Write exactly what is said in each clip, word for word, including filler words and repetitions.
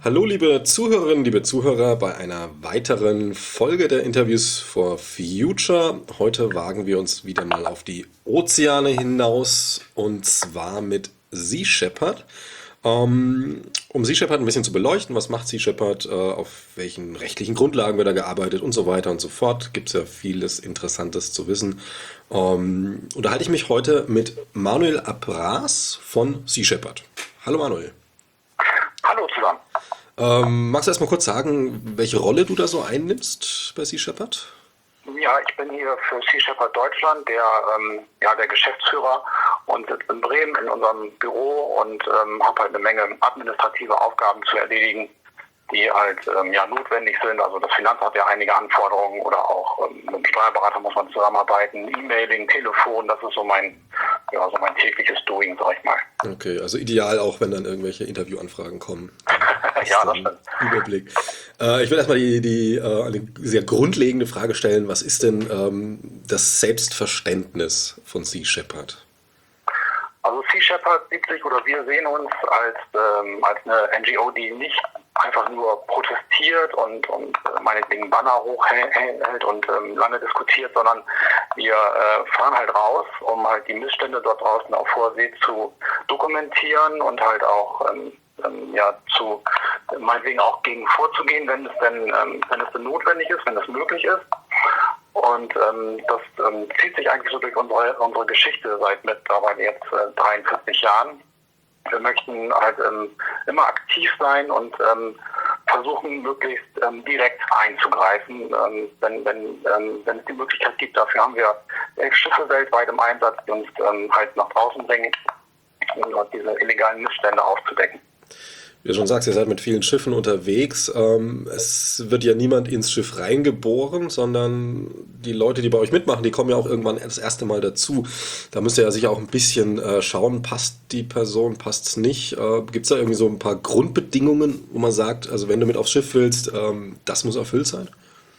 Hallo, liebe Zuhörerinnen, liebe Zuhörer, bei einer weiteren Folge der Interviews for Future. Heute wagen wir uns wieder mal auf die Ozeane hinaus und zwar mit Sea Shepherd. Ähm, um Sea Shepherd ein bisschen zu beleuchten, was macht Sea Shepherd, äh, auf welchen rechtlichen Grundlagen wird da gearbeitet und so weiter und so fort, gibt es ja vieles Interessantes zu wissen. Ähm, unterhalte ich mich heute mit Manuel Abras von Sea Shepherd. Hallo Manuel. Hallo zusammen. Ähm, magst du erst mal kurz sagen, welche Rolle du da so einnimmst bei Sea Shepherd? Ja, ich bin hier für Sea Shepherd Deutschland der, ähm, ja, der Geschäftsführer und sitze in Bremen in unserem Büro und ähm, habe halt eine Menge administrative Aufgaben zu erledigen, die halt ähm, ja, notwendig sind. Also das Finanzamt hat ja einige Anforderungen oder auch ähm, mit dem Steuerberater muss man zusammenarbeiten, E-Mailing, Telefon, das ist so mein, ja, so mein tägliches Doing, sag ich mal. Okay, also ideal auch, wenn dann irgendwelche Interviewanfragen kommen. Dann hast Ja, du das einen stimmt. Überblick. Äh, ich will erstmal die, die, äh, eine sehr grundlegende Frage stellen. Was ist denn ähm, das Selbstverständnis von Sea Shepherd? Also Sea Shepherd sieht sich oder wir sehen uns als, ähm, als eine N G O, die nicht einfach nur protestiert und, und äh, meinetwegen Banner hochhält und ähm, lange diskutiert, sondern wir äh, fahren halt raus, um halt die Missstände dort draußen auf hoher See zu dokumentieren und halt auch ähm, ähm, ja, zu meinetwegen auch gegen vorzugehen, wenn es denn, ähm, wenn es denn notwendig ist, wenn es möglich ist. Und ähm, das ähm, zieht sich eigentlich so durch unsere, unsere Geschichte seit mittlerweile jetzt äh, dreiundvierzig Jahren. Wir möchten halt ähm, immer aktiv sein und ähm, versuchen, möglichst ähm, direkt einzugreifen. Ähm, wenn, wenn, ähm, wenn es die Möglichkeit gibt, dafür haben wir elf Schiffe weltweit im Einsatz, die uns ähm, halt nach draußen bringen, um dort diese illegalen Missstände aufzudecken. Wie du schon sagst, ihr seid mit vielen Schiffen unterwegs. Ähm, es wird ja niemand ins Schiff reingeboren, sondern die Leute, die bei euch mitmachen, die kommen ja auch irgendwann das erste Mal dazu. Da müsst ihr ja sicher auch ein bisschen äh, schauen, passt die Person, passt es nicht. Äh, Gibt es da irgendwie so ein paar Grundbedingungen, wo man sagt, also wenn du mit aufs Schiff willst, ähm, das muss erfüllt sein?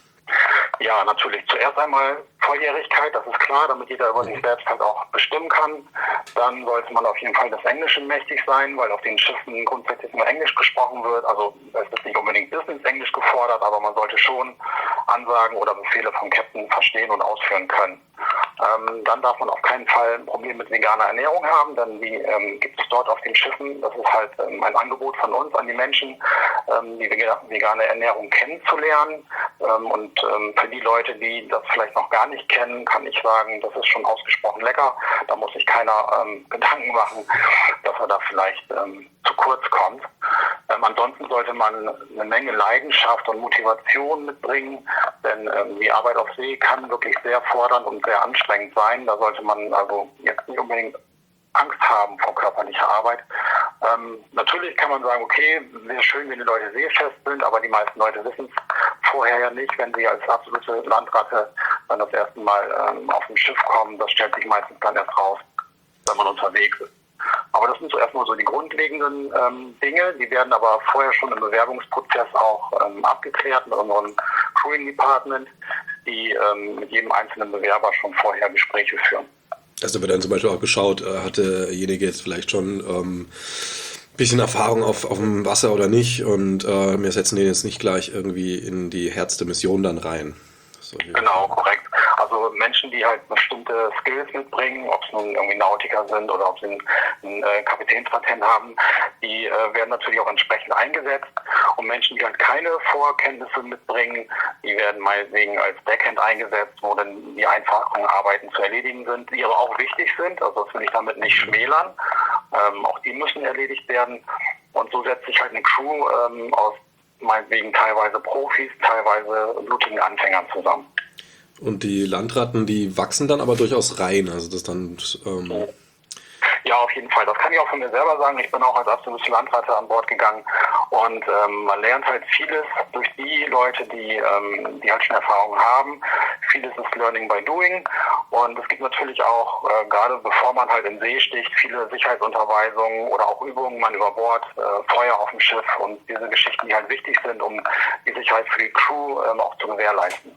Ja, natürlich. Zuerst einmal Volljährigkeit, das ist klar, damit jeder über sich selbst halt auch bestimmen kann. Dann sollte man auf jeden Fall des Englischen mächtig sein, weil auf den Schiffen grundsätzlich nur Englisch gesprochen wird. Also es ist nicht unbedingt Business-Englisch gefordert, aber man sollte schon Ansagen oder Befehle vom Captain verstehen und ausführen können. Ähm, dann darf man auf keinen Fall ein Problem mit veganer Ernährung haben, denn die ähm, gibt es dort auf den Schiffen. Das ist halt ähm, ein Angebot von uns an die Menschen, ähm, die vegane Ernährung kennenzulernen. Ähm, und ähm, für die Leute, die das vielleicht noch gar nicht kennen, kann ich sagen, das ist schon ausgesprochen lecker. Da muss sich keiner ähm, Gedanken machen, dass er da vielleicht ähm, zu kurz kommt. Ähm, ansonsten sollte man eine Menge Leidenschaft und Motivation mitbringen, denn ähm, die Arbeit auf See kann wirklich sehr fordernd und sehr anstrengend sein. Da sollte man also jetzt nicht unbedingt Angst haben vor körperlicher Arbeit. Ähm, natürlich kann man sagen, okay, wäre schön, wenn die Leute seefest sind, aber die meisten Leute wissen es vorher ja nicht, wenn sie als absolute Landratte dann das erste Mal ähm, auf dem Schiff kommen. Das stellt sich meistens dann erst raus, wenn man unterwegs ist. Aber das sind so erstmal so die grundlegenden ähm, Dinge, die werden aber vorher schon im Bewerbungsprozess auch ähm, abgeklärt mit unserem Crewing Department, die ähm, mit jedem einzelnen Bewerber schon vorher Gespräche führen. Also wird dann zum Beispiel auch geschaut, äh, hatte derjenige jetzt vielleicht schon ähm, ein bisschen Erfahrung auf, auf dem Wasser oder nicht und äh, wir setzen den jetzt nicht gleich irgendwie in die Herz der Mission dann rein. Solche Genau, korrekt. Also Menschen, die halt bestimmte Skills mitbringen, ob es nun irgendwie Nautiker sind oder ob sie einen, einen äh, Kapitänspatent haben, die äh, werden natürlich auch entsprechend eingesetzt. Und Menschen, die halt keine Vorkenntnisse mitbringen, die werden meinetwegen als Backhand eingesetzt, wo dann die einfachen Arbeiten zu erledigen sind, die aber auch wichtig sind. Also das will ich damit nicht schmälern. Ähm, auch die müssen erledigt werden. Und so setzt sich halt eine Crew ähm, aus meinetwegen teilweise Profis, teilweise blutigen Anfängern zusammen. Und die Landratten, die wachsen dann aber durchaus rein. Also das dann. Ähm Ja, auf jeden Fall. Das kann ich auch von mir selber sagen. Ich bin auch als absolute Landratte an Bord gegangen und ähm, man lernt halt vieles durch die Leute, die, ähm, die halt schon Erfahrung haben. Vieles ist Learning by Doing und es gibt natürlich auch, äh, gerade bevor man halt in See sticht, viele Sicherheitsunterweisungen oder auch Übungen, man über Bord, äh, Feuer auf dem Schiff und diese Geschichten, die halt wichtig sind, um die Sicherheit für die Crew ähm, auch zu gewährleisten.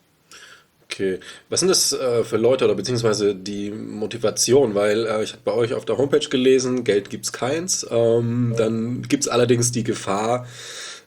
Okay. Was sind das äh, für Leute oder beziehungsweise die Motivation? Weil äh, ich habe bei euch auf der Homepage gelesen, Geld gibt's keins. Ähm, dann gibt's allerdings die Gefahr,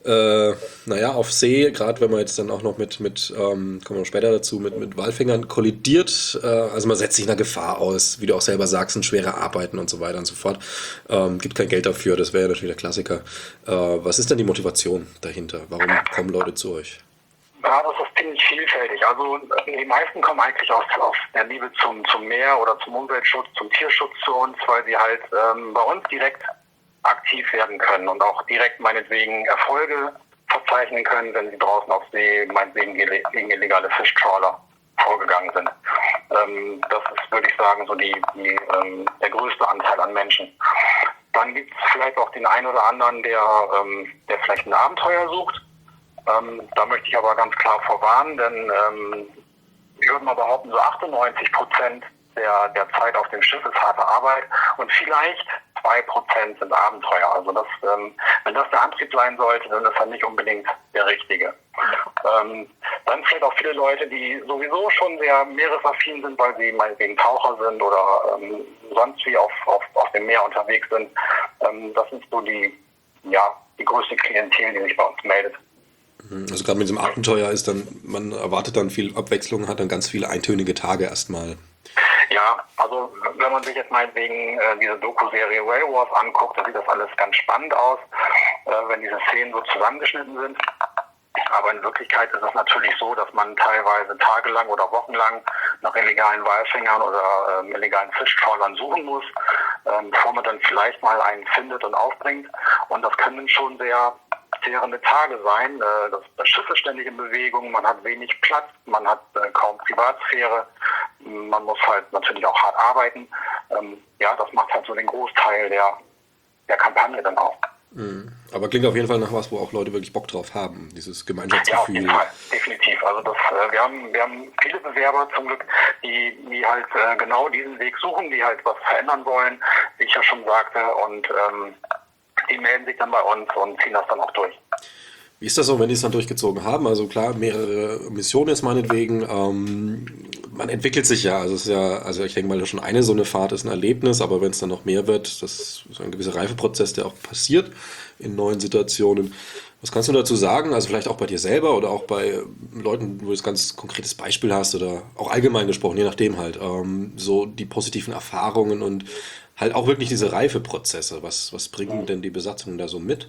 äh, naja, auf See, gerade wenn man jetzt dann auch noch mit, mit ähm, kommen wir später dazu, mit, mit Walfängern kollidiert, äh, also man setzt sich einer Gefahr aus, wie du auch selber sagst, sind schwere Arbeiten und so weiter und so fort. Ähm, gibt kein Geld dafür, das wäre ja natürlich der Klassiker. Äh, was ist denn die Motivation dahinter? Warum kommen Leute zu euch? Ja, das ist ziemlich vielfältig. Also die meisten kommen eigentlich aus, aus der Liebe zum, zum Meer oder zum Umweltschutz, zum Tierschutz zu uns, weil sie halt ähm, bei uns direkt aktiv werden können und auch direkt meinetwegen Erfolge verzeichnen können, wenn sie draußen auf See meinetwegen gegen illegale Fischtrawler vorgegangen sind. Ähm, das ist, würde ich sagen, so die, die ähm, der größte Anteil an Menschen. Dann gibt es vielleicht auch den einen oder anderen, der, ähm, der vielleicht ein Abenteuer sucht. Ähm, da möchte ich aber ganz klar vorwarnen, denn ähm, ich würde mal behaupten, so achtundneunzig Prozent der, der Zeit auf dem Schiff ist harte Arbeit und vielleicht zwei Prozent sind Abenteuer. Also das, ähm, wenn das der Antrieb sein sollte, dann ist er nicht unbedingt der richtige. Ähm, dann vielleicht auch viele Leute, die sowieso schon sehr meeresaffin sind, weil sie meinetwegen Taucher sind oder ähm, sonst wie auf, auf, auf dem Meer unterwegs sind. Ähm, das sind so die, ja, die größte Klientel, die sich bei uns meldet. Also gerade mit diesem Abenteuer ist dann, man erwartet dann viel Abwechslung, hat dann ganz viele eintönige Tage erstmal. Ja, also wenn man sich jetzt meinetwegen äh, diese Doku-Serie Whale Wars anguckt, da sieht das alles ganz spannend aus, äh, wenn diese Szenen so zusammengeschnitten sind. Aber in Wirklichkeit ist es natürlich so, dass man teilweise tagelang oder wochenlang nach illegalen Walfängern oder ähm, illegalen Fischtrawlern suchen muss, ähm, bevor man dann vielleicht mal einen findet und aufbringt. Und das können schon sehr zehrende Tage sein. Äh, das, das Schiff ist ständig in Bewegung, man hat wenig Platz, man hat äh, kaum Privatsphäre, man muss halt natürlich auch hart arbeiten. Ähm, ja, das macht halt so den Großteil der, der Kampagne dann auch. Aber klingt auf jeden Fall nach was, wo auch Leute wirklich Bock drauf haben, dieses Gemeinschaftsgefühl. Ja, auf jeden Fall, definitiv. Also das, äh, wir haben, wir haben viele Bewerber zum Glück, die, die halt äh, genau diesen Weg suchen, die halt was verändern wollen, wie ich ja schon sagte, und ähm, die melden sich dann bei uns und ziehen das dann auch durch. Wie ist das so, wenn die es dann durchgezogen haben? Also klar, mehrere Missionen jetzt meinetwegen. Ähm, man entwickelt sich ja. Also es ist ja, also ich denke mal, schon eine so eine Fahrt ist ein Erlebnis, aber wenn es dann noch mehr wird, das ist ein gewisser Reifeprozess, der auch passiert in neuen Situationen. Was kannst du dazu sagen? Also vielleicht auch bei dir selber oder auch bei Leuten, wo du ein ganz konkretes Beispiel hast oder auch allgemein gesprochen, je nachdem halt. Ähm, so die positiven Erfahrungen und halt auch wirklich diese Reifeprozesse. Was, was bringen denn die Besatzungen da so mit?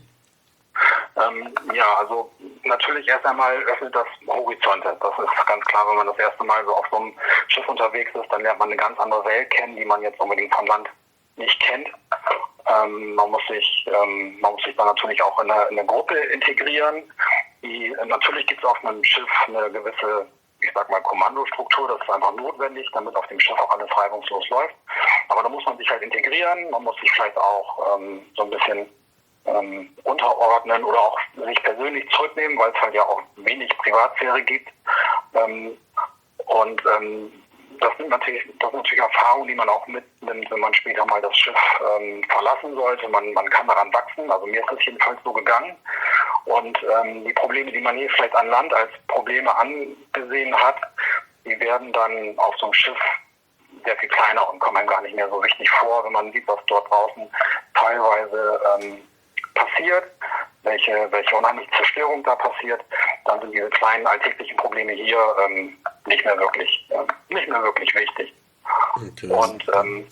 Ähm, ja, also natürlich erst einmal öffnet das Horizonte. Das ist ganz klar, wenn man das erste Mal so auf so einem Schiff unterwegs ist, dann lernt man eine ganz andere Welt kennen, die man jetzt unbedingt vom Land nicht kennt. Ähm, man muss sich, ähm, man muss sich dann natürlich auch in eine, in eine Gruppe integrieren. Die, äh, natürlich gibt es auf einem Schiff eine gewisse, ich sag mal, Kommandostruktur. Das ist einfach notwendig, damit auf dem Schiff auch alles reibungslos läuft. Aber da muss man sich halt integrieren. Man muss sich vielleicht auch ähm, so ein bisschen Ähm, unterordnen oder auch sich persönlich zurücknehmen, weil es halt ja auch wenig Privatsphäre gibt. Ähm, und ähm, das sind natürlich, das sind natürlich Erfahrungen, die man auch mitnimmt, wenn man später mal das Schiff ähm, verlassen sollte. Man, man kann daran wachsen. Also mir ist das jedenfalls so gegangen. Und ähm, die Probleme, die man hier vielleicht an Land als Probleme angesehen hat, die werden dann auf so einem Schiff sehr viel kleiner und kommen einem gar nicht mehr so wichtig vor, wenn man sieht, was dort draußen teilweise ähm, passiert, welche, welche unheimliche Zerstörung da passiert, dann sind diese kleinen alltäglichen Probleme hier ähm, nicht mehr wirklich, äh, nicht mehr wirklich wichtig. Okay. Und ähm,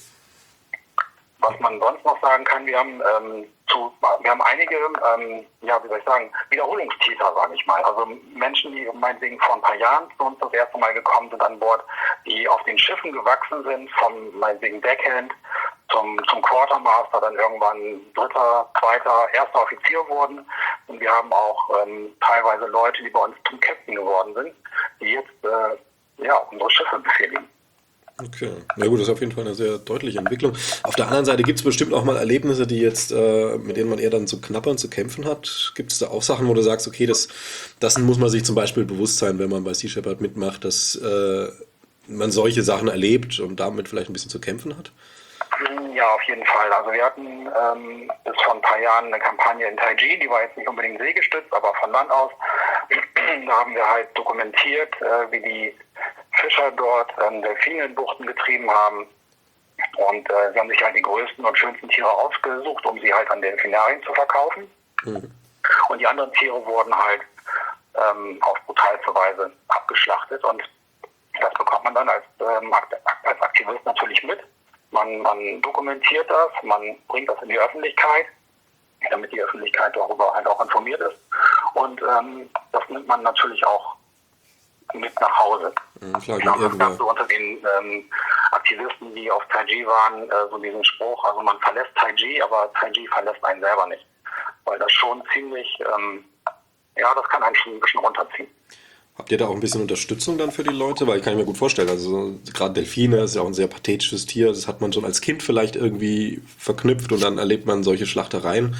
was man sonst noch sagen kann, wir haben ähm, zu, wir haben einige, ähm, ja, wie soll ich sagen, Wiederholungstäter, sage ich mal. Also Menschen, die meinetwegen vor ein paar Jahren zu uns das erste Mal gekommen sind an Bord, die auf den Schiffen gewachsen sind, vom meinetwegen Deckhand zum, zum Quartermaster, dann irgendwann dritter, zweiter, erster Offizier wurden. Und wir haben auch ähm, teilweise Leute, die bei uns zum Captain geworden sind, die jetzt äh, ja, unsere Schiffe befehligen. Okay, na gut, das ist auf jeden Fall eine sehr deutliche Entwicklung. Auf der anderen Seite gibt es bestimmt auch mal Erlebnisse, die jetzt, äh, mit denen man eher dann zu knabbern, zu kämpfen hat. Gibt es da auch Sachen, wo du sagst, okay, das, das muss man sich zum Beispiel bewusst sein, wenn man bei Sea Shepherd mitmacht, dass äh, man solche Sachen erlebt und damit vielleicht ein bisschen zu kämpfen hat? Ja, auf jeden Fall. Also wir hatten ähm, bis vor ein paar Jahren eine Kampagne in Taiji, die war jetzt nicht unbedingt seegestützt, aber von Land aus. Da haben wir halt dokumentiert, äh, wie die Fischer dort ähm, Delfine in Buchten getrieben haben. Und äh, sie haben sich halt die größten und schönsten Tiere ausgesucht, um sie halt an Delfinarien zu verkaufen. Mhm. Und die anderen Tiere wurden halt ähm, auf brutalste Weise abgeschlachtet. Und das bekommt man dann als, ähm, als Aktivist natürlich mit. Man, man dokumentiert das, man bringt das in die Öffentlichkeit, damit die Öffentlichkeit darüber halt auch informiert ist. Und ähm, das nimmt man natürlich auch mit nach Hause. Mhm, klar, ich glaube, es gab so unter den ähm, Aktivisten, die auf Taiji waren, äh, so diesen Spruch, also man verlässt Taiji, aber Taiji verlässt einen selber nicht. Weil das schon ziemlich, ähm, ja, das kann einen schon ein bisschen runterziehen. Habt ihr da auch ein bisschen Unterstützung dann für die Leute? Weil ich kann mir gut vorstellen, also gerade Delfine ist ja auch ein sehr pathetisches Tier. Das hat man schon als Kind vielleicht irgendwie verknüpft und dann erlebt man solche Schlachtereien.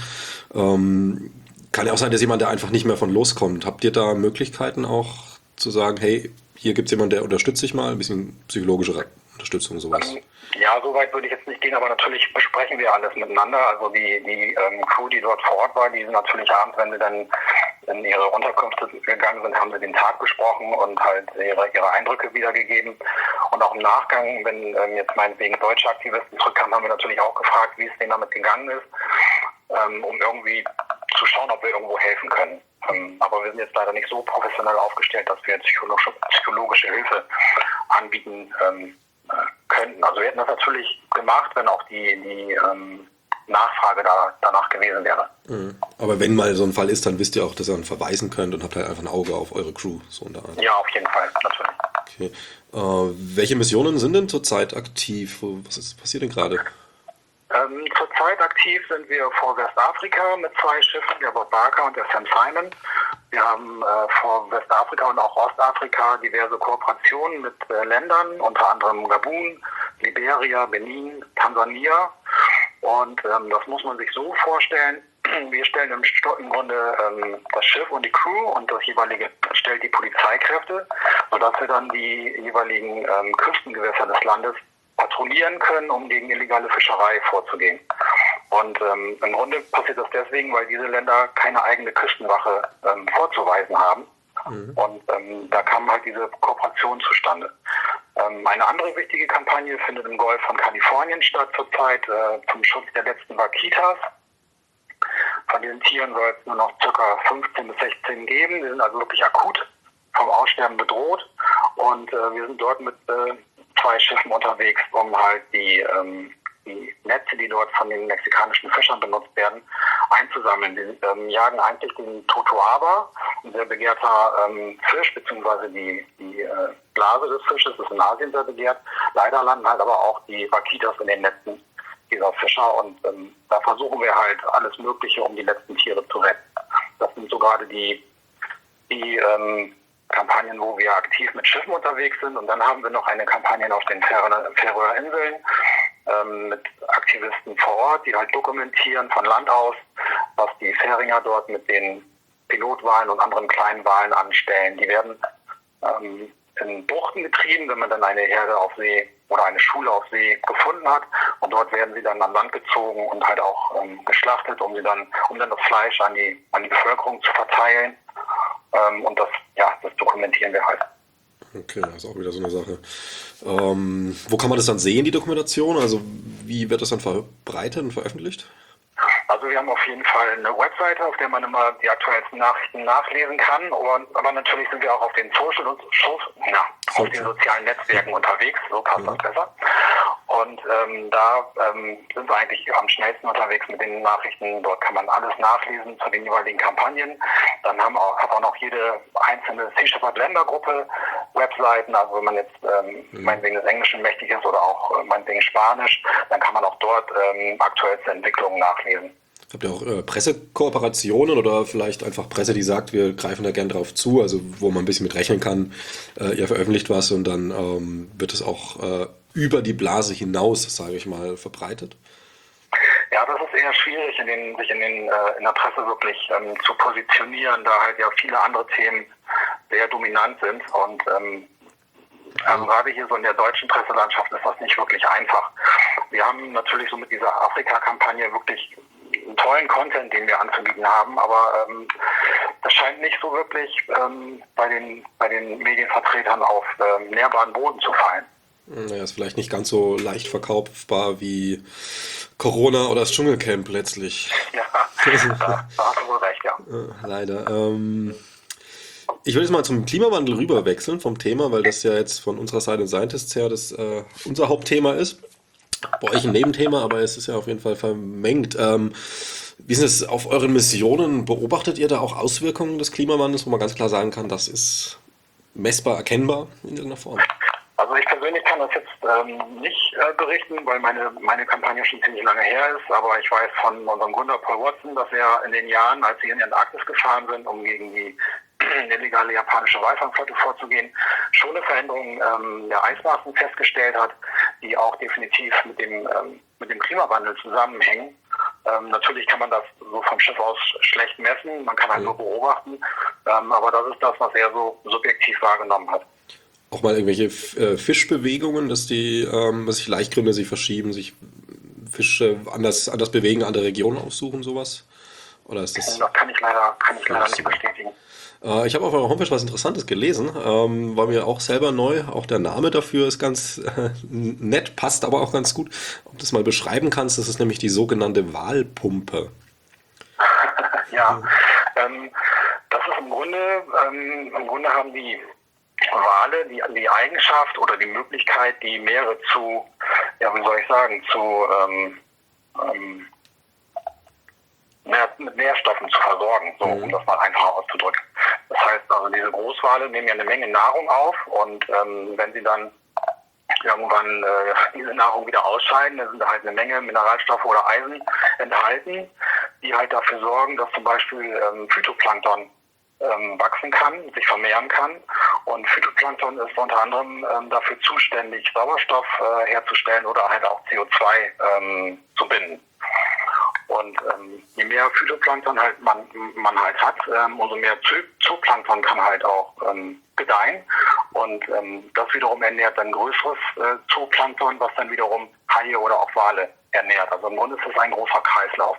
Ähm, kann ja auch sein, dass jemand, der einfach nicht mehr von loskommt. Habt ihr da Möglichkeiten auch zu sagen, hey, hier gibt es jemanden, der unterstützt sich mal, ein bisschen psychologische Unterstützung, sowas? Ja, so weit würde ich jetzt nicht gehen, aber natürlich besprechen wir alles miteinander. Also die, die ähm, Crew, die dort vor Ort war, die sind natürlich abends, wenn sie dann in ihre Unterkünfte gegangen sind, haben sie den Tag besprochen und halt ihre, ihre Eindrücke wiedergegeben. Und auch im Nachgang, wenn ähm, jetzt meinetwegen deutsche Aktivisten zurückkamen, haben wir natürlich auch gefragt, wie es denen damit gegangen ist, ähm, um irgendwie zu schauen, ob wir irgendwo helfen können. Ähm, aber wir sind jetzt leider nicht so professionell aufgestellt, dass wir psychologische, psychologische Hilfe anbieten ähm, könnten. Also wir hätten das natürlich gemacht, wenn auch die, die ähm, Nachfrage da, danach gewesen wäre. Mhm. Aber wenn mal so ein Fall ist, dann wisst ihr auch, dass ihr dann verweisen könnt und habt halt einfach ein Auge auf eure Crew. So in der Art. Ja, auf jeden Fall, natürlich. Okay. Äh, welche Missionen sind denn zurzeit aktiv? Was ist passiert denn gerade? Ähm, zurzeit aktiv sind wir vor Westafrika mit zwei Schiffen, der Bob Barker und der Sam Simon. Wir haben äh, vor Westafrika und auch Ostafrika diverse Kooperationen mit äh, Ländern, unter anderem Gabun, Liberia, Benin, Tansania. Und ähm, das muss man sich so vorstellen. Wir stellen im, im Grunde ähm, das Schiff und die Crew und das jeweilige stellt die Polizeikräfte, sodass wir dann die jeweiligen ähm, Küstengewässer des Landes patrouillieren können, um gegen illegale Fischerei vorzugehen. Und ähm, im Grunde passiert das deswegen, weil diese Länder keine eigene Küstenwache ähm, vorzuweisen haben. Mhm. Und ähm, da kam halt diese Kooperation zustande. Ähm, eine andere wichtige Kampagne findet im Golf von Kalifornien statt zurzeit äh, zum Schutz der letzten Vaquitas. Von diesen Tieren soll es nur noch ca. fünfzehn bis sechzehn geben. Die sind also wirklich akut vom Aussterben bedroht. Und äh, wir sind dort mit äh, zwei Schiffen unterwegs, um halt die, ähm, die Netze, die dort von den mexikanischen Fischern benutzt werden, einzusammeln. Die ähm, jagen eigentlich den Totoaba, ein sehr begehrter ähm, Fisch, beziehungsweise die, die äh, Blase des Fisches ist in Asien sehr begehrt. Leider landen halt aber auch die Vaquitas in den Netzen dieser Fischer und ähm, da versuchen wir halt alles Mögliche, um die letzten Tiere zu retten. Das sind so gerade die, die ähm, Kampagnen, wo wir aktiv mit Schiffen unterwegs sind. Und dann haben wir noch eine Kampagne auf den Färöer Inseln ähm, mit Aktivisten vor Ort, die halt dokumentieren von Land aus, was die Färinger dort mit den Pilotwalen und anderen kleinen Walen anstellen. Die werden ähm, in Buchten getrieben, wenn man dann eine Herde auf See oder eine Schule auf See gefunden hat. Und dort werden sie dann an Land gezogen und halt auch ähm, geschlachtet, um sie dann, um dann das Fleisch an die, an die Bevölkerung zu verteilen. Ähm, und das, ja, das dokumentieren wir halt. Okay, das ist auch wieder so eine Sache. Ähm, wo kann man das dann sehen, die Dokumentation? Also wie wird das dann verbreitet und veröffentlicht? Also wir haben auf jeden Fall eine Webseite, auf der man immer die aktuellsten Nachrichten nachlesen kann. Und, aber natürlich sind wir auch auf den Social und ja, auf den sozialen Netzwerken unterwegs, so passt ja. das besser. Und ähm, da ähm, sind wir eigentlich am schnellsten unterwegs mit den Nachrichten. Dort kann man alles nachlesen zu den jeweiligen Kampagnen. Dann haben auch, hat auch noch jede einzelne Sea Shepherd Ländergruppe Webseiten. Also wenn man jetzt ähm, mhm. meinetwegen des Englischen mächtig ist oder auch äh, meinetwegen Spanisch, dann kann man auch dort ähm, aktuellste Entwicklungen nachlesen. Habt ihr auch äh, Pressekooperationen oder vielleicht einfach Presse, die sagt, wir greifen da gern drauf zu, also wo man ein bisschen mit rechnen kann, äh, ihr veröffentlicht was und dann ähm, wird es auch äh, über die Blase hinaus, sage ich mal, verbreitet? Ja, das ist eher schwierig, in den, sich in, den, äh, in der Presse wirklich ähm, zu positionieren, da halt ja viele andere Themen sehr dominant sind und ähm, also gerade hier so in der deutschen Presselandschaft ist das nicht wirklich einfach. Wir haben natürlich so mit dieser Afrika-Kampagne wirklich einen tollen Content, den wir anzubieten haben, aber ähm, das scheint nicht so wirklich ähm, bei den bei den Medienvertretern auf ähm, nährbaren Boden zu fallen. Naja, ist vielleicht nicht ganz so leicht verkaufbar wie Corona oder das Dschungelcamp letztlich. Ja, da, da hast du wohl recht, ja. Äh, Leider. Ähm, ich will jetzt mal zum Klimawandel rüber wechseln vom Thema, weil das ja jetzt von unserer Seite Scientists her das, äh, unser Hauptthema ist. Bei euch ein Nebenthema, aber es ist ja auf jeden Fall vermengt. Ähm, wie ist es auf euren Missionen? Beobachtet ihr da auch Auswirkungen des Klimawandels, wo man ganz klar sagen kann, das ist messbar erkennbar in irgendeiner Form? Also ich persönlich kann das jetzt ähm, nicht äh, berichten, weil meine, meine Kampagne schon ziemlich lange her ist, aber ich weiß von unserem Gründer Paul Watson, dass er in den Jahren, als sie in die Antarktis gefahren sind, um gegen die illegale japanische Walfangflotte vorzugehen, schon eine Veränderung ähm, der Eismaßen festgestellt hat, die auch definitiv mit dem, ähm, mit dem Klimawandel zusammenhängen. Ähm, natürlich kann man das so vom Schiff aus schlecht messen, man kann halt nur beobachten, ähm, aber das ist das, was er so subjektiv wahrgenommen hat. Auch mal irgendwelche äh, Fischbewegungen, dass die, ähm, dass sich Laichgründe sich verschieben, sich Fische anders, anders bewegen, andere Regionen aufsuchen, sowas? Oder ist das? Das kann ich leider, kann ich leider nicht bestätigen. Äh, ich habe auf eurer Homepage was Interessantes gelesen, ähm, war mir auch selber neu. Auch der Name dafür ist ganz äh, nett, passt aber auch ganz gut. Ob du das mal beschreiben kannst, das ist nämlich die sogenannte Walpumpe. Ja, ähm, das ist im Grunde, ähm, im Grunde haben die Wale die, die Eigenschaft oder die Möglichkeit, die Meere zu, ja, wie soll ich sagen, zu ähm, ähm, mit Nährstoffen zu versorgen, so, um das mal einfach auszudrücken. Das heißt also, diese Großwale nehmen ja eine Menge Nahrung auf und ähm, wenn sie dann irgendwann äh, diese Nahrung wieder ausscheiden, dann sind da halt eine Menge Mineralstoffe oder Eisen enthalten, die halt dafür sorgen, dass zum Beispiel ähm, Phytoplankton ähm, wachsen kann, sich vermehren kann. Und Phytoplankton ist unter anderem ähm, dafür zuständig, Sauerstoff äh, herzustellen oder halt auch C O zwei ähm, zu binden. Und ähm, je mehr Phytoplankton halt man, man halt hat, ähm, umso mehr Zooplankton kann halt auch ähm, gedeihen. Und ähm, das wiederum ernährt dann größeres äh, Zooplankton, was dann wiederum Haie oder auch Wale ernährt. Also im Grunde ist es ein großer Kreislauf.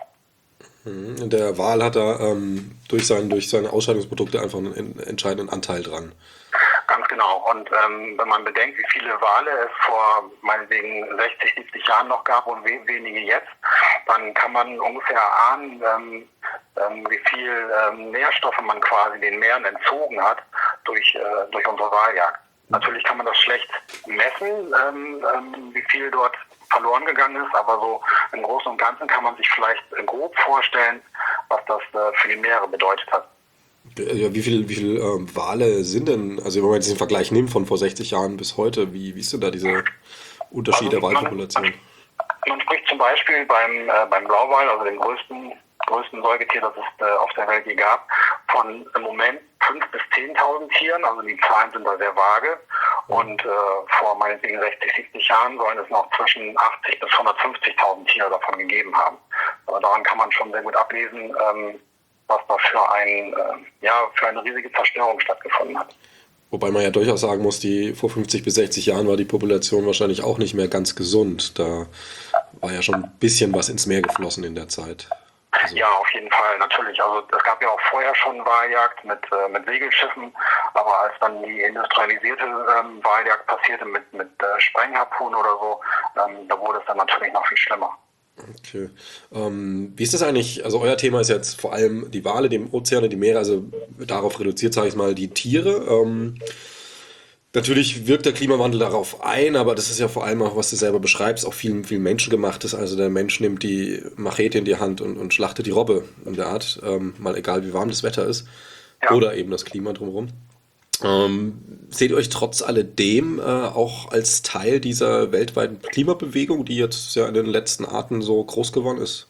Der Wal hat da ähm, durch, sein, durch seine Ausscheidungsprodukte einfach einen entscheidenden Anteil dran. Ganz genau. Und ähm, wenn man bedenkt, wie viele Wale es vor meinetwegen sechzig, siebzig Jahren noch gab und we wenige jetzt, dann kann man ungefähr ahnen, ähm, ähm, wie viel ähm, Nährstoffe man quasi den Meeren entzogen hat durch, äh, durch unsere Waljagd. Natürlich kann man das schlecht messen, ähm, ähm, wie viel dort verloren gegangen ist, aber so im Großen und Ganzen kann man sich vielleicht grob vorstellen, was das äh, für die Meere bedeutet hat. Ja, wie viel, wie viel ähm, Wale sind denn, also wenn man jetzt den Vergleich nimmt von vor sechzig Jahren bis heute, wie, wie ist denn da dieser Unterschied Also der Walpopulation? Man, man, man spricht zum Beispiel beim, äh, beim Blauwal, also dem größten, größten Säugetier, das es äh, auf der Welt je gab, von im Moment fünftausend bis zehntausend Tieren, also die Zahlen sind da sehr vage. Und äh, vor meinetwegen sechzig, siebzig Jahren sollen es noch zwischen achtzig bis hundertfünfzigtausend Tiere davon gegeben haben. Aber daran kann man schon sehr gut ablesen, ähm, was da für, ein, äh, ja, für eine riesige Zerstörung stattgefunden hat. Wobei man ja durchaus sagen muss, die vor fünfzig bis sechzig Jahren war die Population wahrscheinlich auch nicht mehr ganz gesund. Da war ja schon ein bisschen was ins Meer geflossen in der Zeit. Also ja, auf jeden Fall, natürlich. Also es gab ja auch vorher schon Waljagd mit, äh, mit Segelschiffen, aber als dann die industrialisierte ähm, Waljagd passierte mit, mit äh, Sprengharpunen oder so, ähm, da wurde es dann natürlich noch viel schlimmer. Okay. Ähm, wie ist das eigentlich? Also euer Thema ist jetzt vor allem die Wale, die Ozeane, die Meere, also darauf reduziert, sage ich mal, die Tiere. Ähm, natürlich wirkt der Klimawandel darauf ein, aber das ist ja vor allem auch, was du selber beschreibst, auch viel, viel menschengemachtes. Also der Mensch nimmt die Machete in die Hand und, und schlachtet die Robbe in der Art, ähm, mal egal wie warm das Wetter ist. Ja. Oder eben das Klima drumherum. Ähm, seht ihr euch trotz alledem äh, auch als Teil dieser weltweiten Klimabewegung, die jetzt ja in den letzten Arten so groß geworden ist?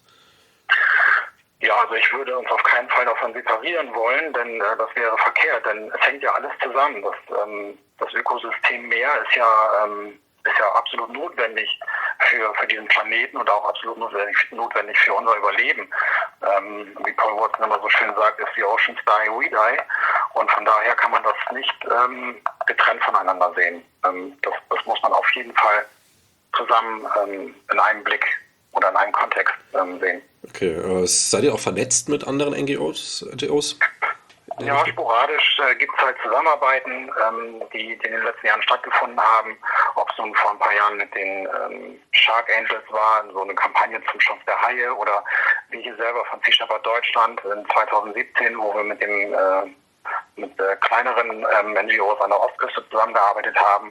Ja, also ich würde uns auf keinen Fall davon separieren wollen, denn äh, das wäre verkehrt, denn es hängt ja alles zusammen. Das, ähm, das Ökosystem Meer ist ja, ähm, ist ja absolut notwendig für, für diesen Planeten und auch absolut notwendig, notwendig für unser Überleben. Ähm, wie Paul Watson immer so schön sagt, if the oceans die, we die. Und von daher kann man das nicht ähm, getrennt voneinander sehen. Ähm, das, das muss man auf jeden Fall zusammen ähm, in einem Blick oder in einem Kontext ähm, sehen. Okay, äh, seid ihr auch vernetzt mit anderen N G Os? N G Os? Ja, sporadisch äh, gibt es halt Zusammenarbeiten, ähm, die, die in den letzten Jahren stattgefunden haben. Ob es nun vor ein paar Jahren mit den ähm, Shark Angels war, so eine Kampagne zum Schutz der Haie, oder wie hier selber von Sea Shepherd Deutschland in zwanzig siebzehn, wo wir mit dem äh, mit äh, kleineren ähm, N G Os an der Ostküste zusammengearbeitet haben.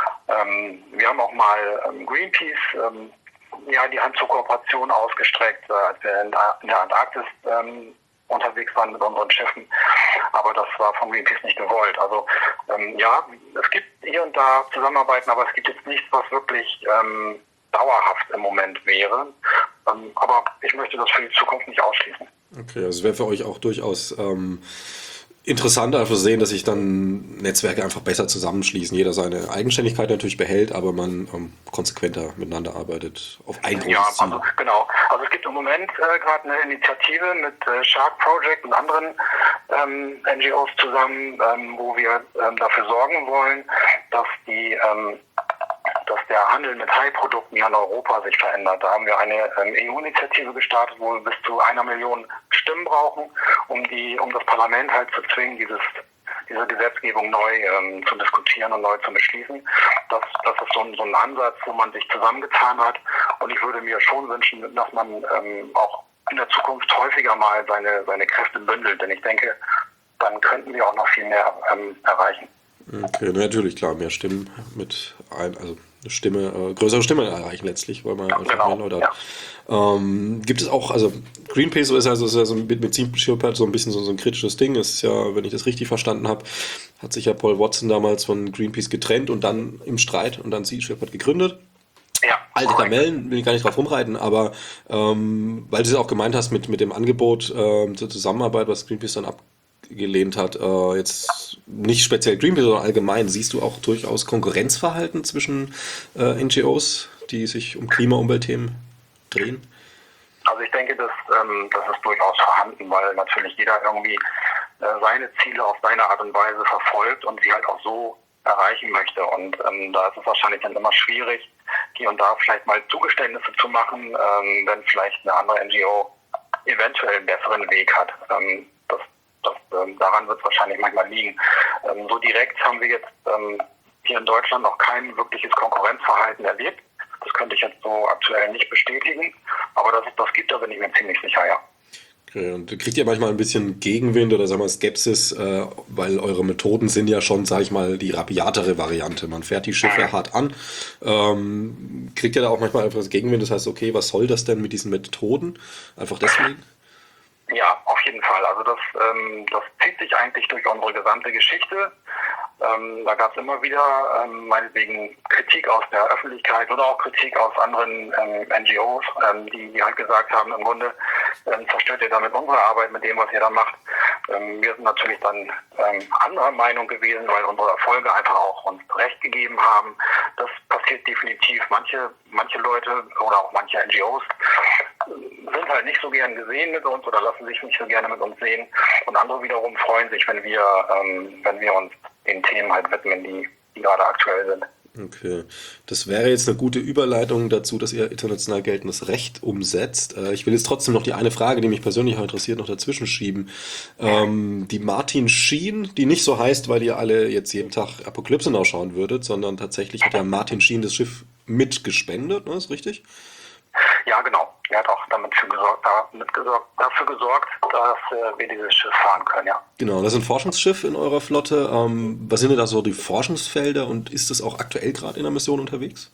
Ähm, wir haben auch mal ähm, Greenpeace ähm, ja, die Hand zur Kooperation ausgestreckt, äh, als wir in, in der Antarktis ähm, unterwegs waren mit unseren Schiffen, aber das war von Greenpeace nicht gewollt. Also ähm, ja, es gibt hier und da Zusammenarbeiten, aber es gibt jetzt nichts, was wirklich ähm, dauerhaft im Moment wäre. Ähm, aber ich möchte das für die Zukunft nicht ausschließen. Okay, also es wäre für euch auch durchaus ähm, interessant, einfach sehen, dass sich dann Netzwerke einfach besser zusammenschließen. Jeder seine Eigenständigkeit natürlich behält, aber man ähm, konsequenter miteinander arbeitet auf ein großes Ja, Ziel. also genau. Also es gibt im Moment äh, gerade eine Initiative mit äh, Shark Project und anderen ähm, N G Os zusammen, ähm, wo wir ähm, dafür sorgen wollen, dass die ähm, dass der Handel mit Haiprodukten hier in Europa sich verändert. Da haben wir eine ähm, E U-Initiative gestartet, wo wir bis zu einer Million Stimmen brauchen, um die, um das Parlament halt zu zwingen, dieses, diese Gesetzgebung neu ähm, zu diskutieren und neu zu beschließen. Das, das ist so ein, so ein Ansatz, wo man sich zusammengetan hat. Und ich würde mir schon wünschen, dass man ähm, auch in der Zukunft häufiger mal seine, seine Kräfte bündelt. Denn ich denke, dann könnten wir auch noch viel mehr ähm, erreichen. Okay, natürlich, klar, mehr Stimmen mit ein, also eine Stimme, äh, größere Stimme erreichen letztlich, weil man einfach Genau, mehr Leute hat. ja. Ähm, gibt es auch, also Greenpeace ist also ist ja so mit, mit Sea Shepherd so ein bisschen so, so ein kritisches Ding. Ist ja, wenn ich das richtig verstanden habe, hat sich ja Paul Watson damals von Greenpeace getrennt und dann im Streit und dann Sea Shepherd gegründet. Ja, Alte Kamellen, will ich gar nicht drauf rumreiten, aber ähm, weil du es auch gemeint hast mit, mit dem Angebot ähm, zur Zusammenarbeit, was Greenpeace dann abgelehnt hat, äh, jetzt nicht speziell Greenpeace, sondern allgemein, siehst du auch durchaus Konkurrenzverhalten zwischen äh, N G Os, die sich um Klima- und Umweltthemen drehen? Also ich denke, das, ähm, das ist durchaus vorhanden, weil natürlich jeder irgendwie äh, seine Ziele auf seine Art und Weise verfolgt und sie halt auch so erreichen möchte. Und ähm, da ist es wahrscheinlich dann immer schwierig, hier und da vielleicht mal Zugeständnisse zu machen, ähm, wenn vielleicht eine andere N G O eventuell einen besseren Weg hat. Ähm, das, das, ähm, daran wird es wahrscheinlich manchmal liegen. Ähm, so direkt haben wir jetzt ähm, hier in Deutschland noch kein wirkliches Konkurrenzverhalten erlebt. Das könnte ich jetzt so aktuell nicht bestätigen, aber dass es das gibt, da bin ich mir ziemlich sicher, ja. Okay, und kriegt ihr manchmal ein bisschen Gegenwind oder sagen wir Skepsis, äh, weil eure Methoden sind ja schon, sag ich mal, die rabiatere Variante. Man fährt die Schiffe hart an. Ähm, kriegt ihr da auch manchmal einfach Gegenwind? Das heißt, okay, was soll das denn mit diesen Methoden? Einfach deswegen? Ja, auf jeden Fall. Also das, ähm, das zieht sich eigentlich durch unsere gesamte Geschichte. Ähm, da gab es immer wieder ähm, meinetwegen Kritik aus der Öffentlichkeit oder auch Kritik aus anderen ähm, N G Os, ähm, die, die halt gesagt haben, im Grunde ähm, zerstört ihr damit unsere Arbeit mit dem, was ihr da macht. Ähm, wir sind natürlich dann ähm, anderer Meinung gewesen, weil unsere Erfolge einfach auch uns recht gegeben haben. Das passiert definitiv. Manche, manche Leute oder auch manche N G Os sind halt nicht so gern gesehen mit uns oder lassen sich nicht so gerne mit uns sehen. Und andere wiederum freuen sich, wenn wir, ähm, wenn wir uns den Themen halt widmen, die, die gerade aktuell sind. Okay, das wäre jetzt eine gute Überleitung dazu, dass ihr international geltendes Recht umsetzt. Äh, ich will jetzt trotzdem noch die eine Frage, die mich persönlich interessiert, noch dazwischen schieben. Ähm, die Martin Sheen, die nicht so heißt, weil ihr alle jetzt jeden Tag Apokalypse nachschauen würdet, sondern tatsächlich hat ja Martin Sheen das Schiff mitgespendet, ne? Ist richtig? Ja, genau. Er hat auch damit für gesorgt, damit gesorgt, dafür gesorgt, dass äh, wir dieses Schiff fahren können, ja. Genau, das ist ein Forschungsschiff in eurer Flotte. Ähm, was sind denn da so die Forschungsfelder und ist das auch aktuell gerade in der Mission unterwegs?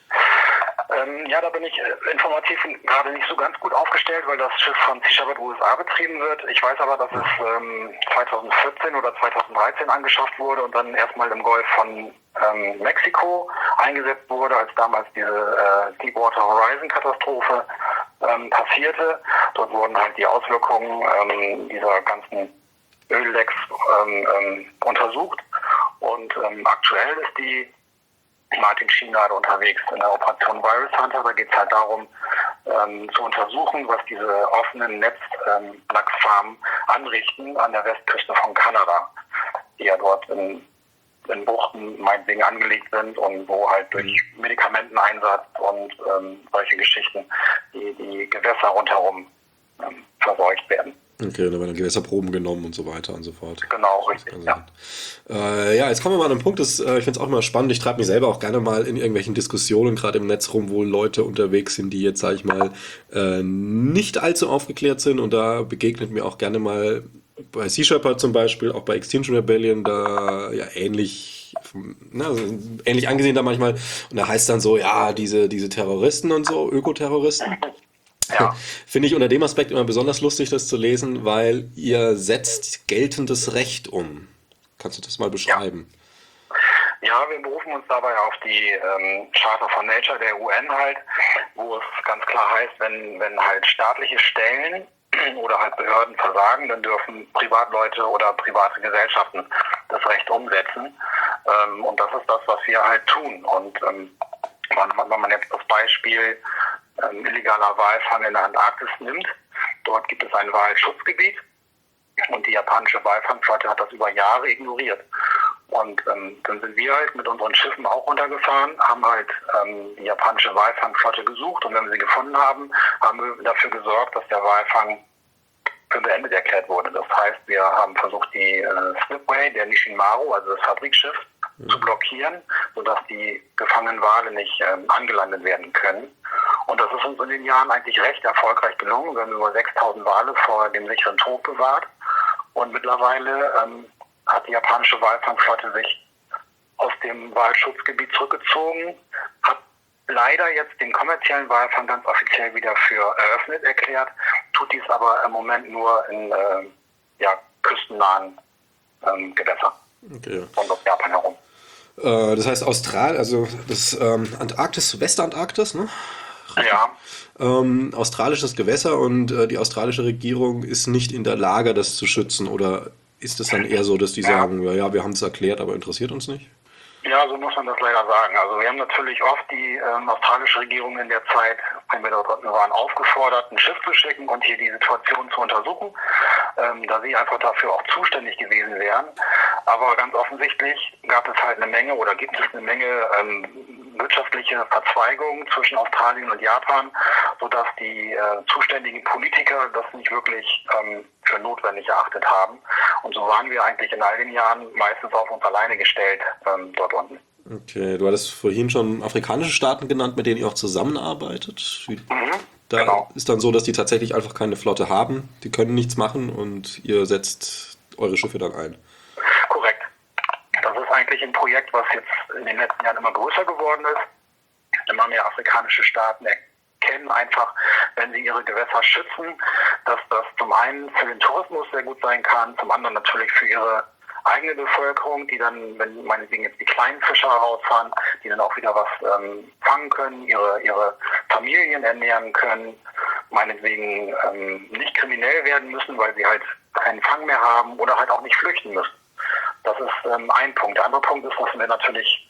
Ähm, ja, da bin ich äh, informativ gerade nicht so ganz gut aufgestellt, weil das Schiff von Sea Shepherd U S A betrieben wird. Ich weiß aber, dass es ähm, zwanzig vierzehn oder zwanzig dreizehn angeschafft wurde und dann erstmal im Golf von ähm, Mexiko eingesetzt wurde, als damals diese äh, Deepwater Horizon Katastrophe ähm, passierte. Dort wurden halt die Auswirkungen ähm, dieser ganzen Öllecks ähm, ähm, untersucht und ähm, aktuell ist die Martin Sheen gerade unterwegs in der Operation Virus Hunter. Da geht es halt darum, ähm, zu untersuchen, was diese offenen Netz-Lachsfarmen ähm, anrichten an der Westküste von Kanada, die ja dort in, in Buchten meinetwegen angelegt sind und wo halt durch Medikamenteneinsatz und ähm, solche Geschichten die, die Gewässer rundherum ähm, verseucht werden. Okay, da werden dann Gewässerproben genommen und so weiter und so fort. Genau, richtig, ja. Äh, ja, jetzt kommen wir mal an einen Punkt, das, äh, ich finde es auch immer spannend, ich treibe mich selber auch gerne mal in irgendwelchen Diskussionen, gerade im Netz rum, wo Leute unterwegs sind, die jetzt, sage ich mal, äh, nicht allzu aufgeklärt sind, und da begegnet mir auch gerne mal bei Sea Shepherd zum Beispiel, auch bei Extinction Rebellion, da ja ähnlich, na, also ähnlich angesehen da manchmal, und da heißt dann so, ja, diese, diese Terroristen und so, Ökoterroristen. Ja. Finde ich unter dem Aspekt immer besonders lustig, das zu lesen, weil ihr setzt geltendes Recht um. Kannst du das mal beschreiben? Ja, ja, wir berufen uns dabei auf die ähm, Charta von Nature der U N halt, wo es ganz klar heißt, wenn, wenn halt staatliche Stellen oder halt Behörden versagen, dann dürfen Privatleute oder private Gesellschaften das Recht umsetzen. Ähm, und das ist das, was wir halt tun. Und ähm, wenn man jetzt das Beispiel ähm, illegaler Walfang in der Antarktis nimmt, dort gibt es ein Walschutzgebiet und die japanische Walfangflotte hat das über Jahre ignoriert. Und ähm, dann sind wir halt mit unseren Schiffen auch runtergefahren, haben halt ähm, die japanische Walfangflotte gesucht, und wenn wir sie gefunden haben, haben wir dafür gesorgt, dass der Walfang für beendet erklärt wurde. Das heißt, wir haben versucht, die äh, Slipway der Nishinmaru, also das Fabrikschiff, mhm. zu blockieren, sodass die gefangenen Wale nicht ähm, angelandet werden können. Und das ist uns in den Jahren eigentlich recht erfolgreich gelungen. Wir haben über sechstausend Wale vor dem sicheren Tod bewahrt. Und mittlerweile ähm, hat die japanische Walfangflotte sich aus dem Walschutzgebiet zurückgezogen, hat leider jetzt den kommerziellen Walfang ganz offiziell wieder für eröffnet erklärt, tut dies aber im Moment nur in äh, ja, küstennahen ähm, Gewässern Okay. rund um Japan herum. Äh, das heißt Austral, also das ähm, Antarktis, Westantarktis, ne? Ja. Ähm, australisches Gewässer, und äh, die australische Regierung ist nicht in der Lage, das zu schützen, oder ist es dann eher so, dass die Ja. sagen, ja, ja, wir haben es erklärt, aber interessiert uns nicht? Ja, so muss man das leider sagen. Also wir haben natürlich oft die ähm, australische Regierung in der Zeit, wenn wir dort waren, aufgefordert, ein Schiff zu schicken und hier die Situation zu untersuchen, ähm, da sie einfach dafür auch zuständig gewesen wären. Aber ganz offensichtlich gab es halt eine Menge oder gibt es eine Menge ähm, wirtschaftliche Verzweigungen zwischen Australien und Japan, sodass die äh, zuständigen Politiker das nicht wirklich ähm, für notwendig erachtet haben. Und so waren wir eigentlich in all den Jahren meistens auf uns alleine gestellt ähm, dort unten. Okay, du hattest vorhin schon afrikanische Staaten genannt, mit denen ihr auch zusammenarbeitet. Wie, Mhm, da genau. ist dann so, dass die tatsächlich einfach keine Flotte haben, die können nichts machen, und ihr setzt eure Schiffe dann ein. Korrekt. Das ist eigentlich ein Projekt, was jetzt in den letzten Jahren immer größer geworden ist. Immer mehr afrikanische Staaten erkennen einfach, wenn sie ihre Gewässer schützen, dass das zum einen für den Tourismus sehr gut sein kann, zum anderen natürlich für ihre eigene Bevölkerung, die dann, wenn meinetwegen jetzt die kleinen Fischer rausfahren, die dann auch wieder was ähm, fangen können, ihre, ihre Familien ernähren können, meinetwegen ähm, nicht kriminell werden müssen, weil sie halt keinen Fang mehr haben oder halt auch nicht flüchten müssen. Das ist ähm, ein Punkt. Der andere Punkt ist, dass wir natürlich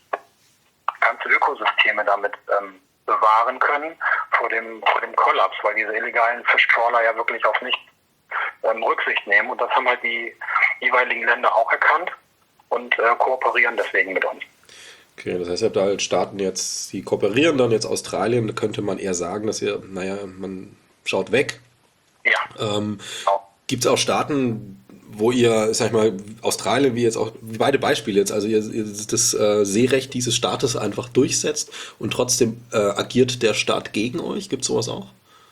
ganze Ökosysteme damit ähm, bewahren können vor dem, vor dem Kollaps, weil diese illegalen Fischtrawler ja wirklich auf nichts ähm, Rücksicht nehmen. Und das haben halt die jeweiligen Länder auch erkannt und äh, kooperieren deswegen mit uns. Okay, das heißt, ihr habt da halt Staaten jetzt, die kooperieren, dann jetzt Australien, da könnte man eher sagen, dass ihr, naja, man schaut weg. Ja, Ähm, genau. Gibt es auch Staaten, wo ihr, sag ich mal, Australien, wie jetzt auch, wie beide Beispiele jetzt, also ihr, ihr das äh, Seerecht dieses Staates einfach durchsetzt und trotzdem äh, agiert der Staat gegen euch? Gibt es sowas auch?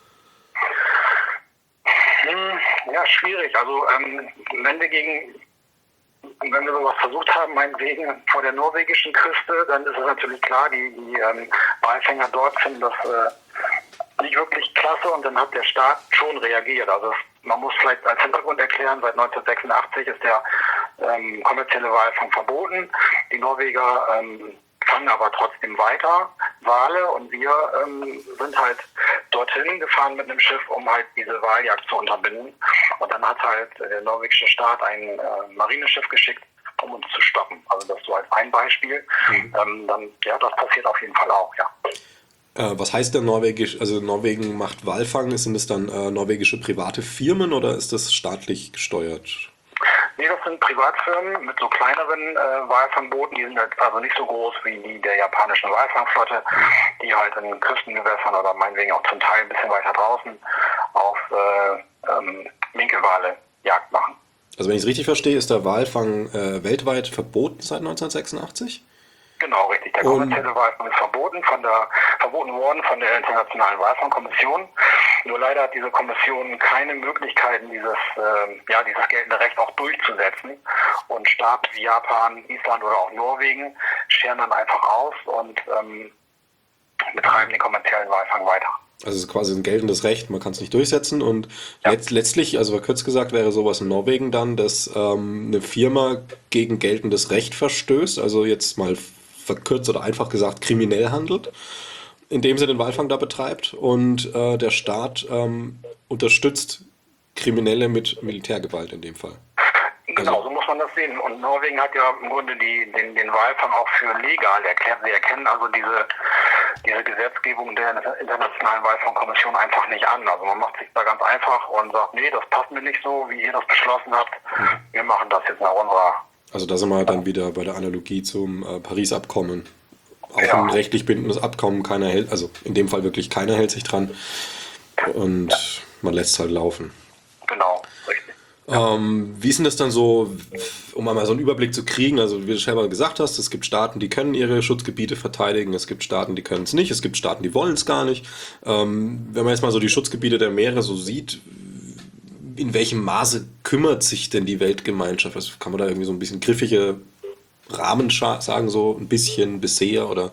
Hm, ja, schwierig. Also ähm, wenn wir gegen, wenn wir sowas versucht haben, meinetwegen vor der norwegischen Küste, dann ist es natürlich klar, die, die ähm, Walfänger dort finden das äh, nicht wirklich klasse, und dann hat der Staat schon reagiert. Also es, man muss vielleicht als Hintergrund erklären, seit neunzehnhundertsechsundachtzig ist der ähm, kommerzielle Walfang verboten. Die Norweger ähm, fangen aber trotzdem weiter Wale, und wir ähm, sind halt dorthin gefahren mit einem Schiff, um halt diese Waljagd zu unterbinden. Und dann hat halt der norwegische Staat ein äh, Marineschiff geschickt, um uns zu stoppen. Also das so als ein Beispiel. Mhm. Ähm, dann, ja, das passiert auf jeden Fall auch, ja. Äh, was heißt denn Norwegisch, also Norwegen macht Walfang, sind es dann äh, norwegische private Firmen oder ist das staatlich gesteuert? Nee, das sind Privatfirmen mit so kleineren äh, Walfangbooten, die sind halt also nicht so groß wie die der japanischen Walfangflotte, die halt in Küstengewässern oder meinetwegen auch zum Teil ein bisschen weiter draußen auf äh, ähm, Minkelwale Jagd machen. Also wenn ich es richtig verstehe, ist der Walfang äh, weltweit verboten seit neunzehnhundertsechsundachtzig? Genau, richtig. Der kommerzielle Walfang ist verboten, von der, verboten worden von der Internationalen Walfangkommission. Nur leider hat diese Kommission keine Möglichkeiten, dieses, äh, ja, dieses geltende Recht auch durchzusetzen. Und Staaten wie Japan, Island oder auch Norwegen scheren dann einfach aus und ähm, betreiben den kommerziellen Walfang weiter. Also es ist quasi ein geltendes Recht, man kann es nicht durchsetzen und Ja. letzt, letztlich, also kurz gesagt, wäre sowas in Norwegen dann, dass ähm, eine Firma gegen geltendes Recht verstößt, also jetzt mal verkürzt oder einfach gesagt kriminell handelt, indem sie den Walfang da betreibt und äh, der Staat ähm, unterstützt Kriminelle mit Militärgewalt in dem Fall. Genau, so muss man das sehen. Und Norwegen hat ja im Grunde die, den, den Walfang auch für legal erklärt. Sie erkennen also diese, diese Gesetzgebung der Internationalen Walfangkommission einfach nicht an. Also man macht sich da ganz einfach und sagt, nee, das passt mir nicht so, wie ihr das beschlossen habt. Wir machen das jetzt nach unserer... Also da sind wir dann wieder bei der Analogie zum äh, Paris-Abkommen. Auch Ja. ein rechtlich bindendes Abkommen, keiner hält, also in dem Fall wirklich keiner hält sich dran und Ja. man lässt es halt laufen. Genau, richtig. Ähm, wie ist denn das dann so, um einmal so einen Überblick zu kriegen? Also wie du selber gesagt hast, es gibt Staaten, die können ihre Schutzgebiete verteidigen, es gibt Staaten, die können es nicht, es gibt Staaten, die wollen es gar nicht. Ähm, wenn man jetzt mal so die Schutzgebiete der Meere so sieht, in welchem Maße kümmert sich denn die Weltgemeinschaft? Also kann man da irgendwie so ein bisschen griffige Rahmen scha- sagen, so ein bisschen bisher oder?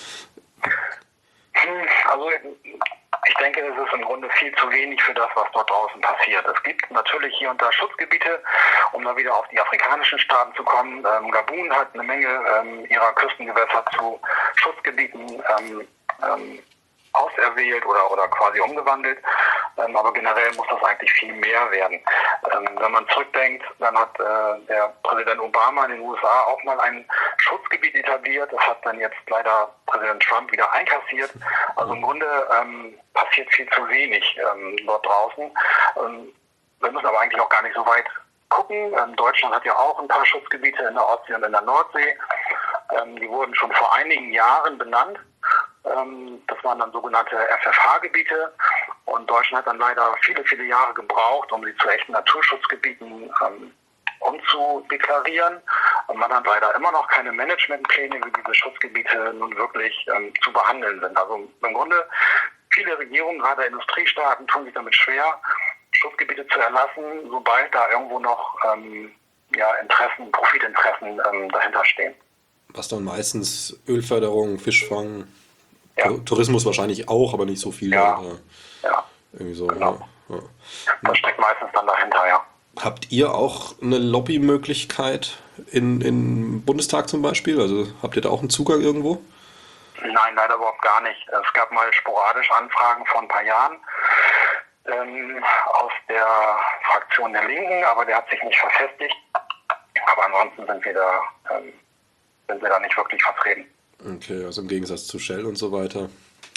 Hm, Also ich denke, es ist im Grunde viel zu wenig für das, was dort draußen passiert. Es gibt natürlich hier und da Schutzgebiete, um da wieder auf die afrikanischen Staaten zu kommen. Ähm, Gabun hat eine Menge ähm, ihrer Küstengewässer zu Schutzgebieten ähm, ähm, auserwählt oder, oder quasi umgewandelt. Ähm, aber generell muss das eigentlich viel mehr werden. Ähm, wenn man zurückdenkt, dann hat äh, der Präsident Obama in den U S A auch mal ein Schutzgebiet etabliert. Das hat dann jetzt leider Präsident Trump wieder einkassiert. Also im Grunde ähm, passiert viel zu wenig ähm, dort draußen. Ähm, wir müssen aber eigentlich auch gar nicht so weit gucken. Ähm, Deutschland hat ja auch ein paar Schutzgebiete in der Ostsee und in der Nordsee. Ähm, die wurden schon vor einigen Jahren benannt. Ähm, das waren dann sogenannte F F H-Gebiete. Und Deutschland hat dann leider viele, viele Jahre gebraucht, um sie zu echten Naturschutzgebieten ähm, umzudeklarieren. Und man hat leider immer noch keine Managementpläne, wie diese Schutzgebiete nun wirklich ähm, zu behandeln sind. Also im Grunde, viele Regierungen, gerade Industriestaaten, tun sich damit schwer, Schutzgebiete zu erlassen, sobald da irgendwo noch ähm, ja, Interessen, Profitinteressen ähm, dahinter stehen. Was dann meistens Ölförderung, Fischfang, Ja. Tu- Tourismus wahrscheinlich auch, aber nicht so viel. Ja. Äh, Ja, irgendwie so, Genau. ja, ja. das steckt meistens dann dahinter, ja. Habt ihr auch eine Lobbymöglichkeit in, in Bundestag zum Beispiel? Also habt ihr da auch einen Zugang irgendwo? Nein, leider überhaupt gar nicht. Es gab mal sporadisch Anfragen vor ein paar Jahren ähm, aus der Fraktion der Linken, aber der hat sich nicht verfestigt. Aber ansonsten sind wir da, ähm, sind wir da nicht wirklich vertreten. Okay, also im Gegensatz zu Shell und so weiter.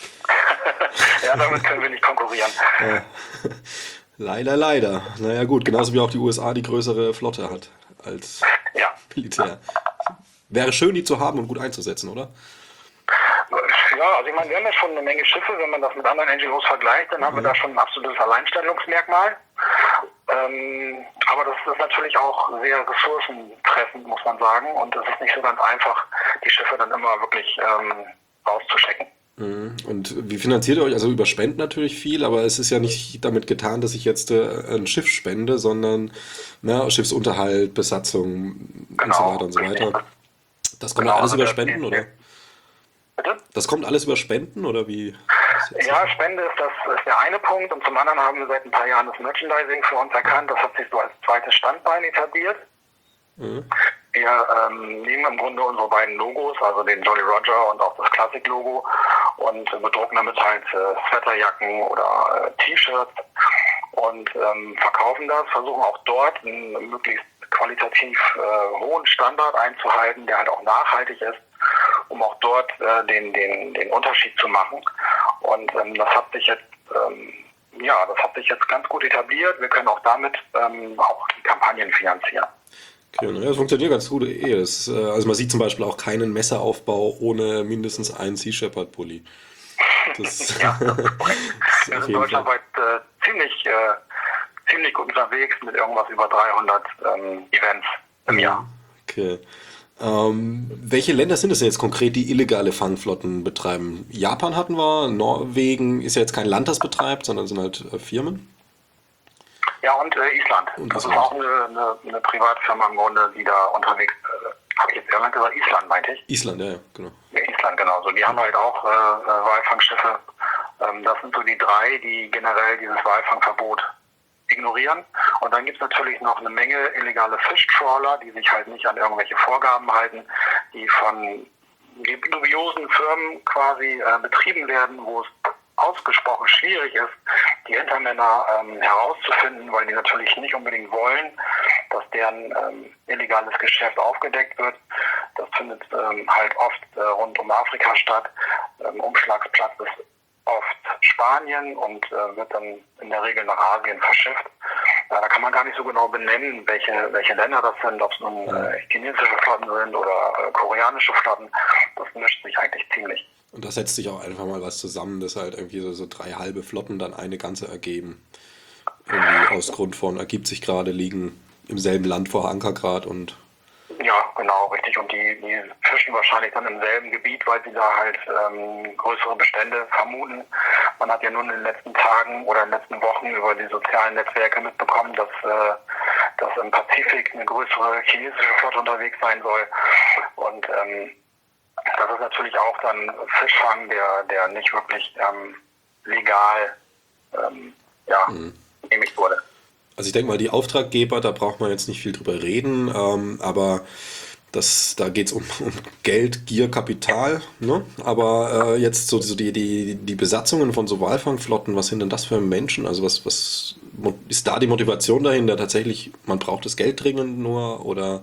Ja, damit können wir nicht konkurrieren. Ja. Leider, leider. Naja gut, genauso wie auch die U S A die größere Flotte hat als Ja. Militär. Wäre schön, die zu haben und gut einzusetzen, oder? Ja, also ich meine, wir haben ja schon eine Menge Schiffe. Wenn man das mit anderen N G Os vergleicht, dann haben wir da schon ein absolutes Alleinstellungsmerkmal. Ähm, aber das ist natürlich auch sehr ressourcentreffend, muss man sagen. Und es ist nicht so ganz einfach, die Schiffe dann immer wirklich ähm, rauszuschicken. Mhm. Und wie finanziert ihr euch? Also über Spenden natürlich viel, aber es ist ja nicht damit getan, dass ich jetzt äh, ein Schiff spende, sondern na, Schiffsunterhalt, Besatzung und so Genau, weiter und so richtig. weiter. Das kommt Genau, alles also über der- Spenden, oder? Bitte? Das kommt alles über Spenden, oder wie? ist jetzt- Ja, Spende ist das ist der eine Punkt und zum anderen haben wir seit ein paar Jahren das Merchandising für uns erkannt. Das hat sich so als zweites Standbein etabliert. Mhm. Wir ähm, nehmen im Grunde unsere beiden Logos, also den Jolly Roger und auch das Classic-Logo und äh, bedrucken damit halt äh, Sweaterjacken oder äh, T-Shirts und ähm, verkaufen das, versuchen auch dort einen möglichst qualitativ äh, hohen Standard einzuhalten, der halt auch nachhaltig ist, um auch dort äh, den, den, den Unterschied zu machen. Und ähm, das hat sich jetzt ähm, ja, das hat sich jetzt ganz gut etabliert. Wir können auch damit ähm, auch die Kampagnen finanzieren. Okay, naja, das funktioniert ganz gut. Eh. Das, äh, also man sieht zum Beispiel auch keinen Messeraufbau ohne mindestens einen Sea Shepherd Pulli. Das, Ja, das ist korrekt. das ist Wir auf sind jeden Fall. deutschlandweit äh, ziemlich, äh, ziemlich gut unterwegs mit irgendwas über dreihundert ähm, Events im Jahr. Okay. Ähm, welche Länder sind es denn jetzt konkret, die illegale Fangflotten betreiben? Japan hatten wir, Norwegen ist ja jetzt kein Land, das betreibt, sondern sind halt äh, Firmen. Ja, und äh, Island. Und das Island. ist auch eine, eine, eine Privatfirma im Grunde, die da unterwegs ist. Äh, Habe ich jetzt Irland gesagt? Island, meinte ich. Island, ja, ja, genau. Ja, Island, genau. So, die haben halt auch äh, äh, Walfangschiffe. Ähm, das sind so die drei, die generell dieses Walfangverbot ignorieren. Und dann gibt es natürlich noch eine Menge illegale Fischtrawler, die sich halt nicht an irgendwelche Vorgaben halten, die von dubiosen Firmen quasi äh, betrieben werden, wo es ausgesprochen schwierig ist, die Hintermänner ähm, herauszufinden, weil die natürlich nicht unbedingt wollen, dass deren ähm, illegales Geschäft aufgedeckt wird. Das findet ähm, halt oft äh, rund um Afrika statt. Ähm, Umschlagsplatz ist oft Spanien und äh, wird dann in der Regel nach Asien verschifft. Äh, da kann man gar nicht so genau benennen, welche, welche Länder das sind, ob es nun äh, chinesische Flotten sind oder äh, koreanische Flotten. Das mischt sich eigentlich ziemlich. Und da setzt sich auch einfach mal was zusammen, dass halt irgendwie so, so drei halbe Flotten dann eine ganze ergeben. Irgendwie aus Grund von ergibt sich gerade, liegen im selben Land vor Ankergrad und... Ja, genau, richtig. Und die, die fischen wahrscheinlich dann im selben Gebiet, weil sie da halt ähm, größere Bestände vermuten. Man hat ja nun in den letzten Tagen oder in den letzten Wochen über die sozialen Netzwerke mitbekommen, dass, äh, dass im Pazifik eine größere chinesische Flotte unterwegs sein soll. Und ähm, das ist natürlich auch dann Fischfang, der, der nicht wirklich ähm, legal ähm, ja, Mhm. genehmigt wurde. Also ich denke mal, die Auftraggeber, da braucht man jetzt nicht viel drüber reden, ähm, aber das, da geht es um, um Geld, Gier, Kapital, ne? Aber äh, jetzt so, so die, die, die Besatzungen von so Walfangflotten, was sind denn das für Menschen? Also was, was mo- ist da die Motivation dahinter? Tatsächlich, man braucht das Geld dringend nur oder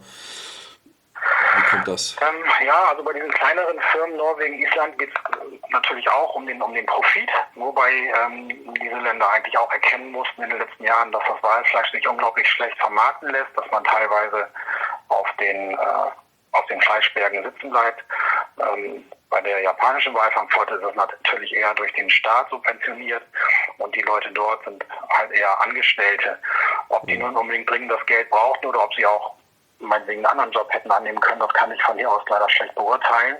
wie kommt das? Ähm, ja, also bei diesen kleineren Firmen, Norwegen, Island, geht es natürlich auch um den, um den Profit, wobei ähm, diese Länder eigentlich auch erkennen mussten in den letzten Jahren, dass das Walfleisch sich unglaublich schlecht vermarkten lässt, dass man teilweise auf den, äh, auf den Fleischbergen sitzen bleibt. Ähm, bei der japanischen Walfangflotte ist das natürlich eher durch den Staat subventioniert und die Leute dort sind halt eher Angestellte. Ob die nun unbedingt dringend das Geld brauchten oder ob sie auch meinetwegen einen anderen Job hätten annehmen können, das kann ich von hier aus leider schlecht beurteilen.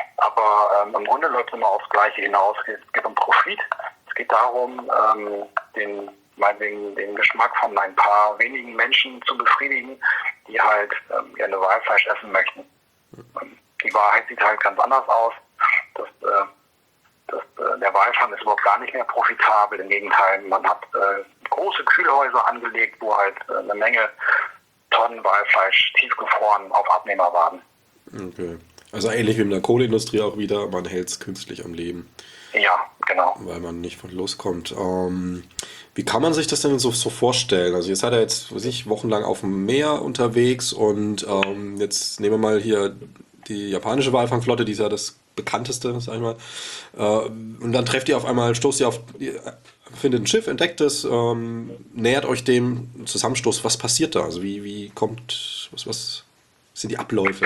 Aber ähm, im Grunde läuft es immer aufs Gleiche hinaus. Es geht um Profit. Es geht darum, ähm, den, meinetwegen den Geschmack von ein paar wenigen Menschen zu befriedigen, die halt ähm, gerne Walfleisch essen möchten. Ähm, die Wahrheit sieht halt ganz anders aus. Das, äh, das, äh, der Walfang ist überhaupt gar nicht mehr profitabel. Im Gegenteil, man hat äh, große Kühlhäuser angelegt, wo halt äh, eine Menge Tonnen Walfleisch tiefgefroren auf Abnehmer warten. Okay. Also ähnlich wie in der Kohleindustrie auch wieder, man hält es künstlich am Leben, Ja, genau. weil man nicht von loskommt. Ähm, wie kann man sich das denn so, so vorstellen? Also ihr seid ja jetzt, weiß ich, wochenlang auf dem Meer unterwegs und ähm, jetzt nehmen wir mal hier die japanische Walfangflotte, die ist ja das bekannteste, sag ich mal. Äh, und dann trefft ihr auf einmal, stoßt ihr auf, ihr findet ein Schiff, entdeckt es, ähm, nähert euch dem Zusammenstoß. Was passiert da? Also wie, wie kommt, was, was sind die Abläufe?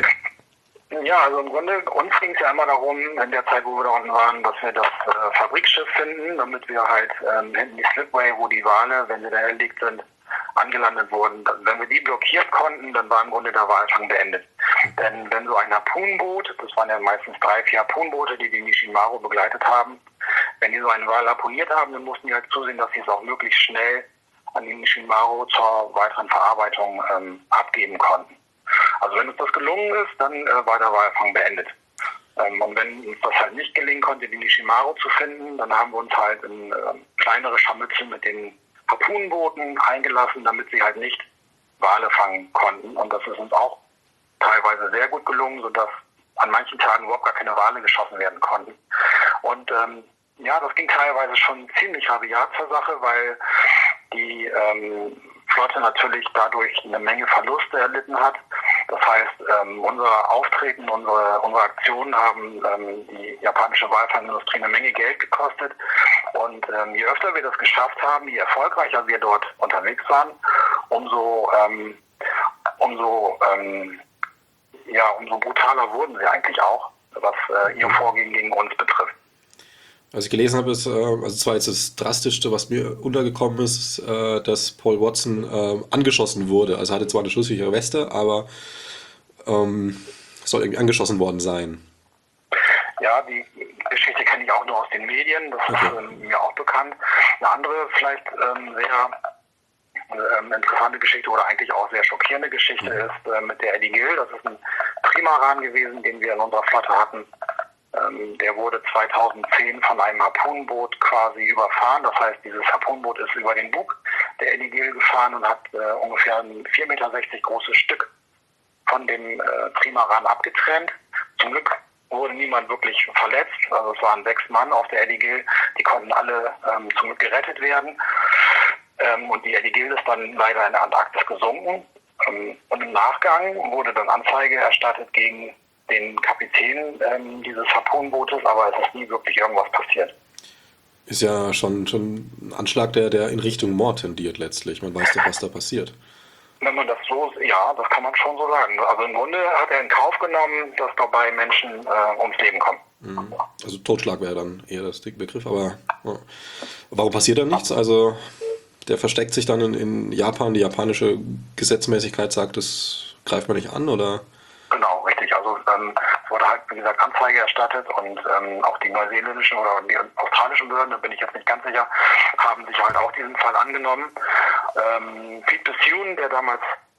Ja, also im Grunde, uns ging es ja einmal darum, in der Zeit, wo wir da unten waren, dass wir das äh, Fabrikschiff finden, damit wir halt ähm, hinten die Slipway, wo die Wale, wenn sie da erlegt sind, angelandet wurden. Wenn wir die blockieren konnten, dann war im Grunde der Walfang beendet. Denn wenn so ein Harpunenboot, das waren ja meistens drei, vier Harpunenboote, die die Nishimaru begleitet haben, wenn die so einen Wal harpuniert haben, dann mussten die halt zusehen, dass sie es auch möglichst schnell an die Nishimaru zur weiteren Verarbeitung ähm, abgeben konnten. Also wenn uns das gelungen ist, dann äh, war der Walfang beendet. Ähm, und wenn uns das halt nicht gelingen konnte, die Nishimaru zu finden, dann haben wir uns halt in äh, kleinere Scharmützel mit den Harpunenbooten eingelassen, damit sie halt nicht Wale fangen konnten. Und das ist uns auch teilweise sehr gut gelungen, sodass an manchen Tagen überhaupt gar keine Wale geschossen werden konnten. Und ähm, ja, das ging teilweise schon ziemlich rabiat zur Sache, weil die ähm, Flotte natürlich dadurch eine Menge Verluste erlitten hat. Das heißt, ähm, unser Auftreten, unsere, unsere Aktionen haben ähm, die japanische Walfangindustrie eine Menge Geld gekostet. Und ähm, je öfter wir das geschafft haben, je erfolgreicher wir dort unterwegs waren, umso, ähm, umso, ähm, ja, umso brutaler wurden sie eigentlich auch, was äh, ihr Vorgehen gegen uns betrifft. Was ich gelesen habe, ist, äh, also zwar jetzt das Drastischste, was mir untergekommen ist, äh, dass Paul Watson äh, angeschossen wurde. Also er hatte zwar eine schusssichere Weste, aber ähm, soll irgendwie angeschossen worden sein. Ja, die Geschichte kenne ich auch nur aus den Medien, das Okay. ist ähm, mir auch bekannt. Eine andere, vielleicht ähm, sehr ähm, interessante Geschichte oder eigentlich auch sehr schockierende Geschichte ist äh, mit der Eddie Gill. Das ist ein Trimaran gewesen, den wir in unserer Flotte hatten. Ähm, der wurde zweitausendzehn von einem Harpunenboot quasi überfahren. Das heißt, dieses Harpunenboot ist über den Bug der Eddie Gill gefahren und hat äh, ungefähr ein vier Meter sechzig großes Stück von dem äh, Trimaran abgetrennt. Zum Glück wurde niemand wirklich verletzt. Also es waren sechs Mann auf der Eddie Gill. Die konnten alle ähm, zum Glück gerettet werden. Ähm, und die Eddie Gill ist dann leider in der Antarktis gesunken. Ähm, und im Nachgang wurde dann Anzeige erstattet gegen den Kapitän ähm, dieses Harpunenbootes, aber es ist nie wirklich irgendwas passiert. Ist ja schon, schon ein Anschlag, der, der in Richtung Mord tendiert letztlich. Man weiß doch, was da passiert. Wenn man das so, ja, das kann man schon so sagen. Also im Grunde hat er in Kauf genommen, dass dabei Menschen äh, ums Leben kommen. Mhm. Also Totschlag wäre dann eher das Begriff, aber ja. Warum passiert da nichts? Also der versteckt sich dann in, in Japan, die japanische Gesetzmäßigkeit sagt, das greift man nicht an, oder? Genau, richtig. Also ähm, es wurde halt, wie gesagt, Anzeige erstattet und ähm, auch die neuseeländischen oder die australischen Behörden, da bin ich jetzt nicht ganz sicher, haben sich halt auch diesen Fall angenommen. Ähm, Pete Bethune, der damals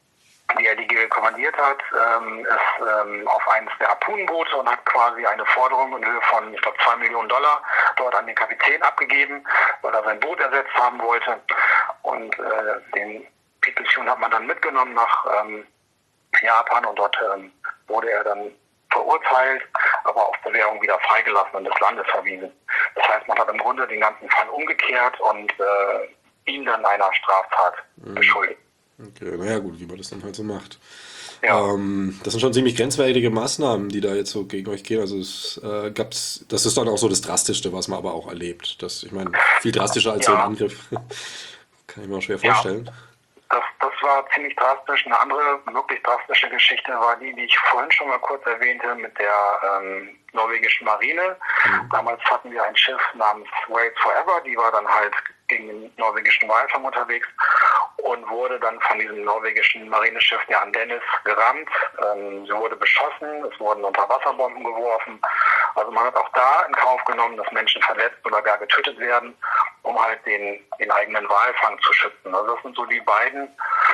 die Eddie Gill kommandiert hat, ähm, ist ähm, auf eines der Harpunenboote und hat quasi eine Forderung in Höhe von, ich glaube, zwei Millionen Dollar dort an den Kapitän abgegeben, weil er sein Boot ersetzt haben wollte. Und äh, den Pete Bethune hat man dann mitgenommen nach ähm, Japan und dort ähm, wurde er dann verurteilt, aber auf Bewährung wieder freigelassen und des Landes verwiesen. Das heißt, man hat im Grunde den ganzen Fall umgekehrt und äh, ihn dann einer Straftat mhm. beschuldigt. Okay, naja gut, wie man das dann halt so macht. Ja. Ähm, das sind schon ziemlich grenzwertige Maßnahmen, die da jetzt so gegen euch gehen. Also es äh, gab's, das ist dann auch so das Drastischste, was man aber auch erlebt. Das, ich meine, viel drastischer als ja. so ein Angriff. Kann ich mir auch schwer vorstellen. Ja. Das, das war ziemlich drastisch. Eine andere wirklich drastische Geschichte war die, die ich vorhin schon mal kurz erwähnte, mit der ähm, norwegischen Marine. Mhm. Damals hatten wir ein Schiff namens Wales Forever, die war dann halt gegen den norwegischen Walfang unterwegs und wurde dann von diesem norwegischen Marineschiff, der Andenes, gerammt. Ähm, sie wurde beschossen, es wurden Unterwasserbomben geworfen. Also man hat auch da in Kauf genommen, dass Menschen verletzt oder gar getötet werden, um halt den, den eigenen Walfang zu schützen. Also das sind so die beiden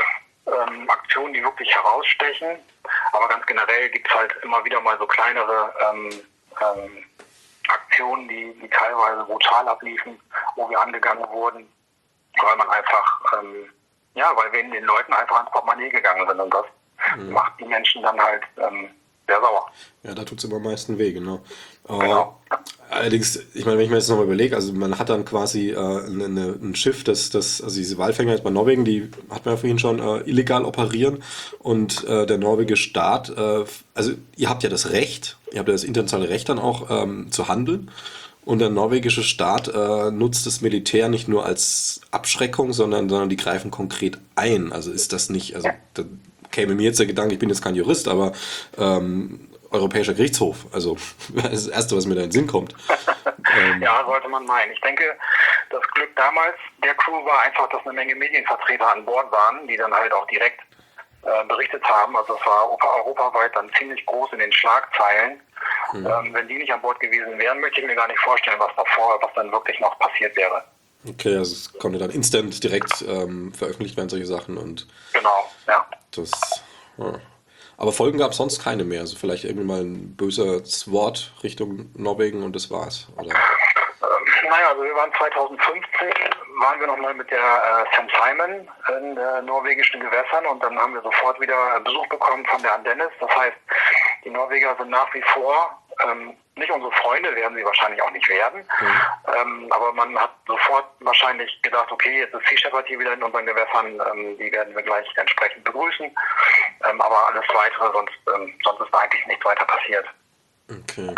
ähm, Aktionen, die wirklich herausstechen. Aber ganz generell gibt es halt immer wieder mal so kleinere ähm, ähm, Aktionen, die, die teilweise brutal abliefen, wo wir angegangen wurden, weil man einfach, ähm, ja, weil wir den Leuten einfach ans Portemonnaie gegangen sind und das mhm. macht die Menschen dann halt ähm, sehr sauer. Ja, da tut es immer am meisten weh, genau. Genau. Uh, allerdings, ich meine, wenn ich mir jetzt nochmal überlege, also man hat dann quasi äh, eine, eine, ein Schiff, das, das, also diese Walfänger jetzt bei Norwegen, die hat man ja vorhin schon äh, illegal operieren und äh, der norwegische Staat, äh, also ihr habt ja das Recht, ihr habt ja das internationale Recht dann auch ähm, zu handeln und der norwegische Staat äh, nutzt das Militär nicht nur als Abschreckung, sondern, sondern die greifen konkret ein. Also ist das nicht, also da käme mir jetzt der Gedanke, ich bin jetzt kein Jurist, aber ähm, Europäischer Gerichtshof, also das Erste, was mir da in den Sinn kommt. ähm. Ja, sollte man meinen. Ich denke, das Glück damals der Crew war einfach, dass eine Menge Medienvertreter an Bord waren, die dann halt auch direkt äh, berichtet haben. Also es war europaweit dann ziemlich groß in den Schlagzeilen. Hm. Ähm, wenn die nicht an Bord gewesen wären, möchte ich mir gar nicht vorstellen, was davor, was dann wirklich noch passiert wäre. Okay, also es konnte dann instant direkt ähm, veröffentlicht werden, solche Sachen. Und genau, ja. Das, ja. Aber Folgen gab es sonst keine mehr. Also vielleicht irgendwie mal ein böses Wort Richtung Norwegen und das war's, oder? Ähm, naja, also wir waren zweitausendfünfzehn, waren wir nochmal mit der äh, Sam Simon in äh, norwegischen Gewässern und dann haben wir sofort wieder Besuch bekommen von der Andenes. Das heißt, die Norweger sind nach wie vor ähm, nicht unsere Freunde, werden sie wahrscheinlich auch nicht werden. Mhm. Ähm, aber man hat sofort wahrscheinlich gedacht, okay, jetzt ist Sea Shepherd hier wieder in unseren Gewässern, ähm, die werden wir gleich entsprechend begrüßen. Ähm, aber alles Weitere, sonst, ähm, sonst ist eigentlich nichts weiter passiert. Okay.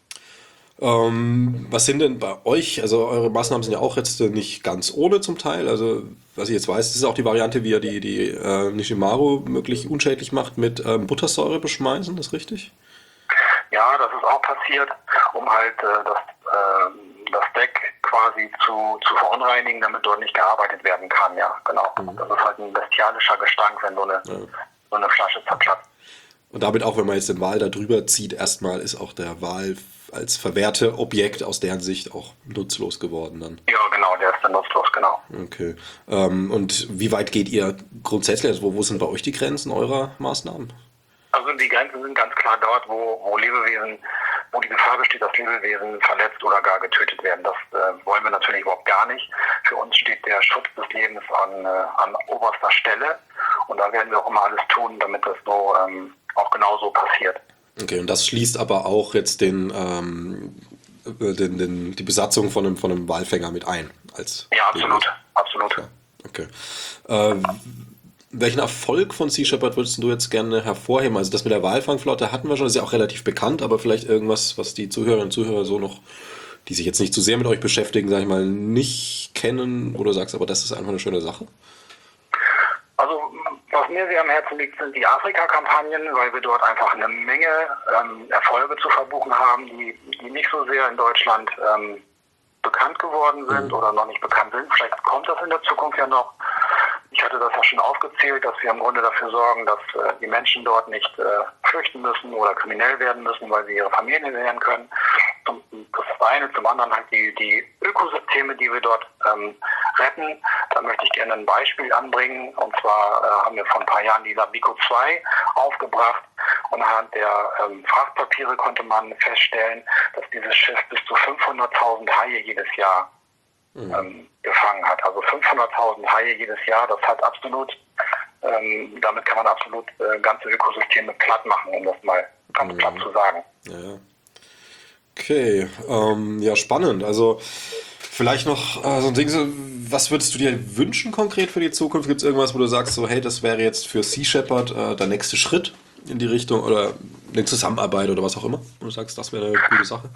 Ähm, was sind denn bei euch, also eure Maßnahmen sind ja auch jetzt nicht ganz ohne zum Teil, also was ich jetzt weiß, das ist auch die Variante, wie ihr die, die äh, Nishimaru möglich unschädlich macht, mit ähm, Buttersäure beschmeißen, ist richtig? Ja, das ist auch passiert, um halt äh, das äh, das Deck quasi zu, zu verunreinigen, damit dort nicht gearbeitet werden kann. Ja, genau. Mhm. Das ist halt ein bestialischer Gestank, wenn so eine, ja. so eine Flasche zerplatzt. Und damit auch, wenn man jetzt den Wal da drüber zieht, erstmal ist auch der Wal als verwehrte Objekt aus deren Sicht auch nutzlos geworden dann. Ja, genau, der ist dann nutzlos, genau. Okay. Ähm, und wie weit geht ihr grundsätzlich? Also wo, wo sind bei euch die Grenzen eurer Maßnahmen? Also die Grenzen sind ganz klar dort, wo, wo Lebewesen, wo die Gefahr besteht, dass Lebewesen verletzt oder gar getötet werden. Das äh, wollen wir natürlich überhaupt gar nicht. Für uns steht der Schutz des Lebens an, äh, an oberster Stelle. Und da werden wir auch immer alles tun, damit das so ähm, auch genauso passiert. Okay, und das schließt aber auch jetzt den, ähm, den, den die Besatzung von einem, von einem Walfänger mit ein. Als ja, absolut, Lebewesen. absolut. Ja, okay. Äh, welchen Erfolg von Sea Shepherd würdest du jetzt gerne hervorheben? Also das mit der Walfangflotte hatten wir schon, das ist ja auch relativ bekannt, aber vielleicht irgendwas, was die Zuhörerinnen und Zuhörer so noch, die sich jetzt nicht zu sehr mit euch beschäftigen, sag ich mal, nicht kennen, wo du sagst, aber das ist einfach eine schöne Sache? Also was mir sehr am Herzen liegt, sind die Afrika-Kampagnen, weil wir dort einfach eine Menge ähm, Erfolge zu verbuchen haben, die, die nicht so sehr in Deutschland ähm, bekannt geworden sind mhm. oder noch nicht bekannt sind. Vielleicht kommt das in der Zukunft ja noch. Ich hatte das ja schon aufgezählt, dass wir im Grunde dafür sorgen, dass äh, die Menschen dort nicht äh, flüchten müssen oder kriminell werden müssen, weil sie ihre Familien ernähren können. Zum, das ist das eine. Zum anderen halt die, die Ökosysteme, die wir dort ähm, retten. Da möchte ich gerne ein Beispiel anbringen. Und zwar äh, haben wir vor ein paar Jahren die Labico zwei aufgebracht. Und anhand der ähm, Frachtpapiere konnte man feststellen, dass dieses Schiff bis zu fünfhunderttausend Haie jedes Jahr Ähm, gefangen hat. Also fünfhunderttausend Haie jedes Jahr, das hat absolut, ähm, damit kann man absolut äh, ganze Ökosysteme platt machen, um das mal ganz mhm. platt zu sagen. Ja. Okay, ähm, ja spannend. Also vielleicht noch äh, so ein Ding, so, was würdest du dir wünschen konkret für die Zukunft? Gibt es irgendwas, wo du sagst, so hey, das wäre jetzt für Sea Shepherd äh, der nächste Schritt in die Richtung oder eine Zusammenarbeit oder was auch immer? Wo du sagst, das wäre eine coole Sache?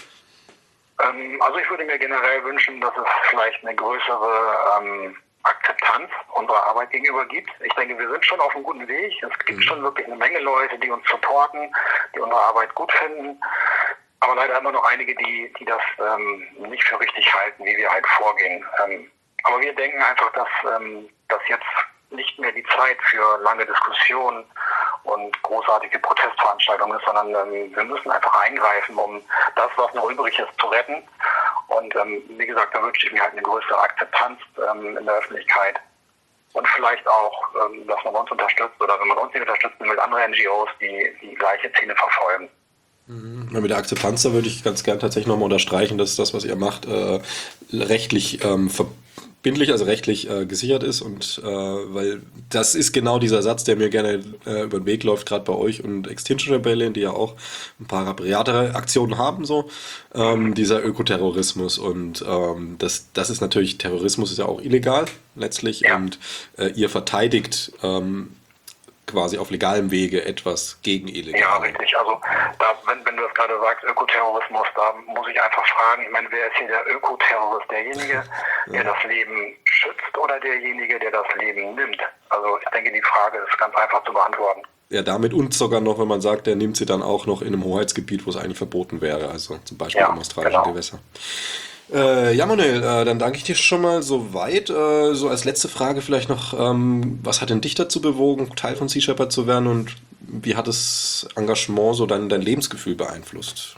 Also ich würde mir generell wünschen, dass es vielleicht eine größere ähm, Akzeptanz unserer Arbeit gegenüber gibt. Ich denke, wir sind schon auf einem guten Weg. Es gibt mhm. schon wirklich eine Menge Leute, die uns supporten, die unsere Arbeit gut finden. Aber leider immer noch einige, die, die das ähm, nicht für richtig halten, wie wir halt vorgehen. Ähm, aber wir denken einfach, dass, ähm, dass jetzt nicht mehr die Zeit für lange Diskussionen und großartige Protestveranstaltungen ist, sondern ähm, wir müssen einfach eingreifen, um das, was noch übrig ist, zu retten. Und ähm, wie gesagt, da wünsche ich mir halt eine größere Akzeptanz ähm, in der Öffentlichkeit und vielleicht auch, ähm, dass man uns unterstützt oder wenn man uns nicht unterstützen will, andere N G Os, die die gleiche Ziele verfolgen. Ja, mit der Akzeptanz, da würde ich ganz gern tatsächlich nochmal unterstreichen, dass das, was ihr macht, äh, rechtlich ähm, verbindlich, also rechtlich äh, gesichert ist und äh, weil das ist genau dieser Satz, der mir gerne äh, über den Weg läuft, gerade bei euch und Extinction Rebellion, die ja auch ein paar rabiatere Aktionen haben, so ähm, dieser Ökoterrorismus und ähm, das, das ist natürlich, Terrorismus ist ja auch illegal letztlich ja. und äh, ihr verteidigt ähm, quasi auf legalem Wege etwas gegen illegal. Ja, richtig. Also da, wenn, wenn du das gerade sagst, Ökoterrorismus, da muss ich einfach fragen, ich meine, wer ist hier der Ökoterrorist? Derjenige, ja. der das Leben schützt oder derjenige, der das Leben nimmt? Also ich denke, die Frage ist ganz einfach zu beantworten. Ja, damit und sogar noch, wenn man sagt, der nimmt sie dann auch noch in einem Hoheitsgebiet, wo es eigentlich verboten wäre, also zum Beispiel ja, im australischen genau. Gewässer. Äh, ja, Manuel, äh, dann danke ich dir schon mal soweit. Äh, so als letzte Frage vielleicht noch, ähm, was hat denn dich dazu bewogen, Teil von Sea Shepherd zu werden und wie hat das Engagement so dein, dein Lebensgefühl beeinflusst?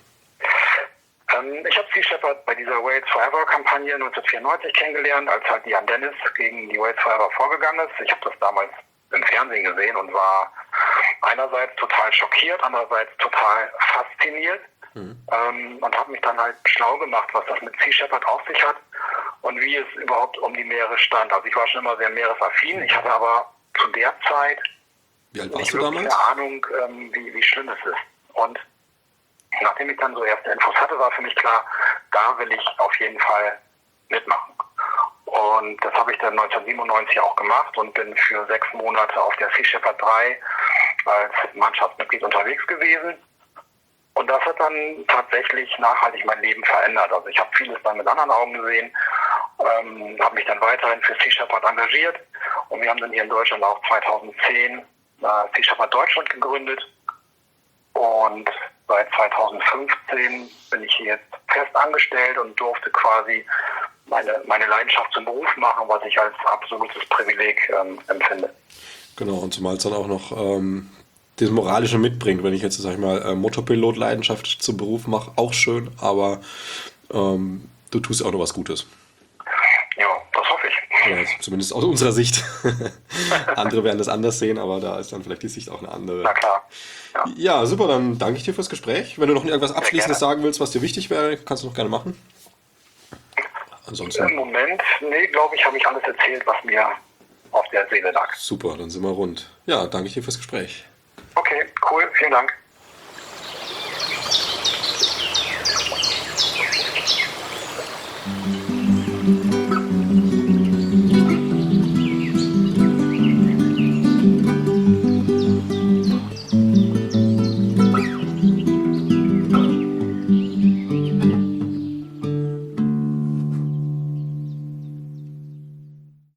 Ähm, ich habe Sea Shepherd bei dieser Whales Forever Kampagne neunzehnhundertvierundneunzig kennengelernt, als halt die Jan Dennis gegen die Whales Forever vorgegangen ist. Ich habe das damals im Fernsehen gesehen und war einerseits total schockiert, andererseits total fasziniert. Mhm. Ähm, und habe mich dann halt schlau gemacht, was das mit Sea Shepherd auf sich hat und wie es überhaupt um die Meere stand. Also ich war schon immer sehr meeresaffin, ich hatte aber zu der Zeit wie alt warst nicht du wirklich damals? eine Ahnung, ähm, wie, wie schlimm es ist. Und nachdem ich dann so erste Infos hatte, war für mich klar, da will ich auf jeden Fall mitmachen. Und das habe ich dann neunzehnhundertsiebenundneunzig auch gemacht und bin für sechs Monate auf der Sea Shepherd drei als Mannschaftsmitglied unterwegs gewesen. Und das hat dann tatsächlich nachhaltig mein Leben verändert. Also ich habe vieles dann mit anderen Augen gesehen, ähm, habe mich dann weiterhin für Sea Shepherd engagiert und wir haben dann hier in Deutschland auch zweitausendzehn äh, Sea Shepherd Deutschland gegründet. Und seit zweitausendfünfzehn bin ich hier jetzt fest angestellt und durfte quasi meine, meine Leidenschaft zum Beruf machen, was ich als absolutes Privileg ähm, empfinde. Genau, und zumal es dann auch noch ähm, das Moralische mitbringt, wenn ich jetzt, sag ich mal, äh, Motorpilot-Leidenschaft zum Beruf mache, auch schön, aber ähm, du tust auch noch was Gutes. Ja, das hoffe ich. Ja, zumindest aus unserer Sicht. Andere werden das anders sehen, aber da ist dann vielleicht die Sicht auch eine andere. Na klar. Ja, Ja, super, dann danke ich dir fürs Gespräch. Wenn du noch irgendwas Abschließendes sagen willst, was dir wichtig wäre, kannst du noch gerne machen. Ansonsten. Im Moment, nee, glaube ich, habe ich alles erzählt, was mir auf der Seele lag. Super, dann sind wir rund. Ja, danke ich dir fürs Gespräch. Okay, cool, vielen Dank.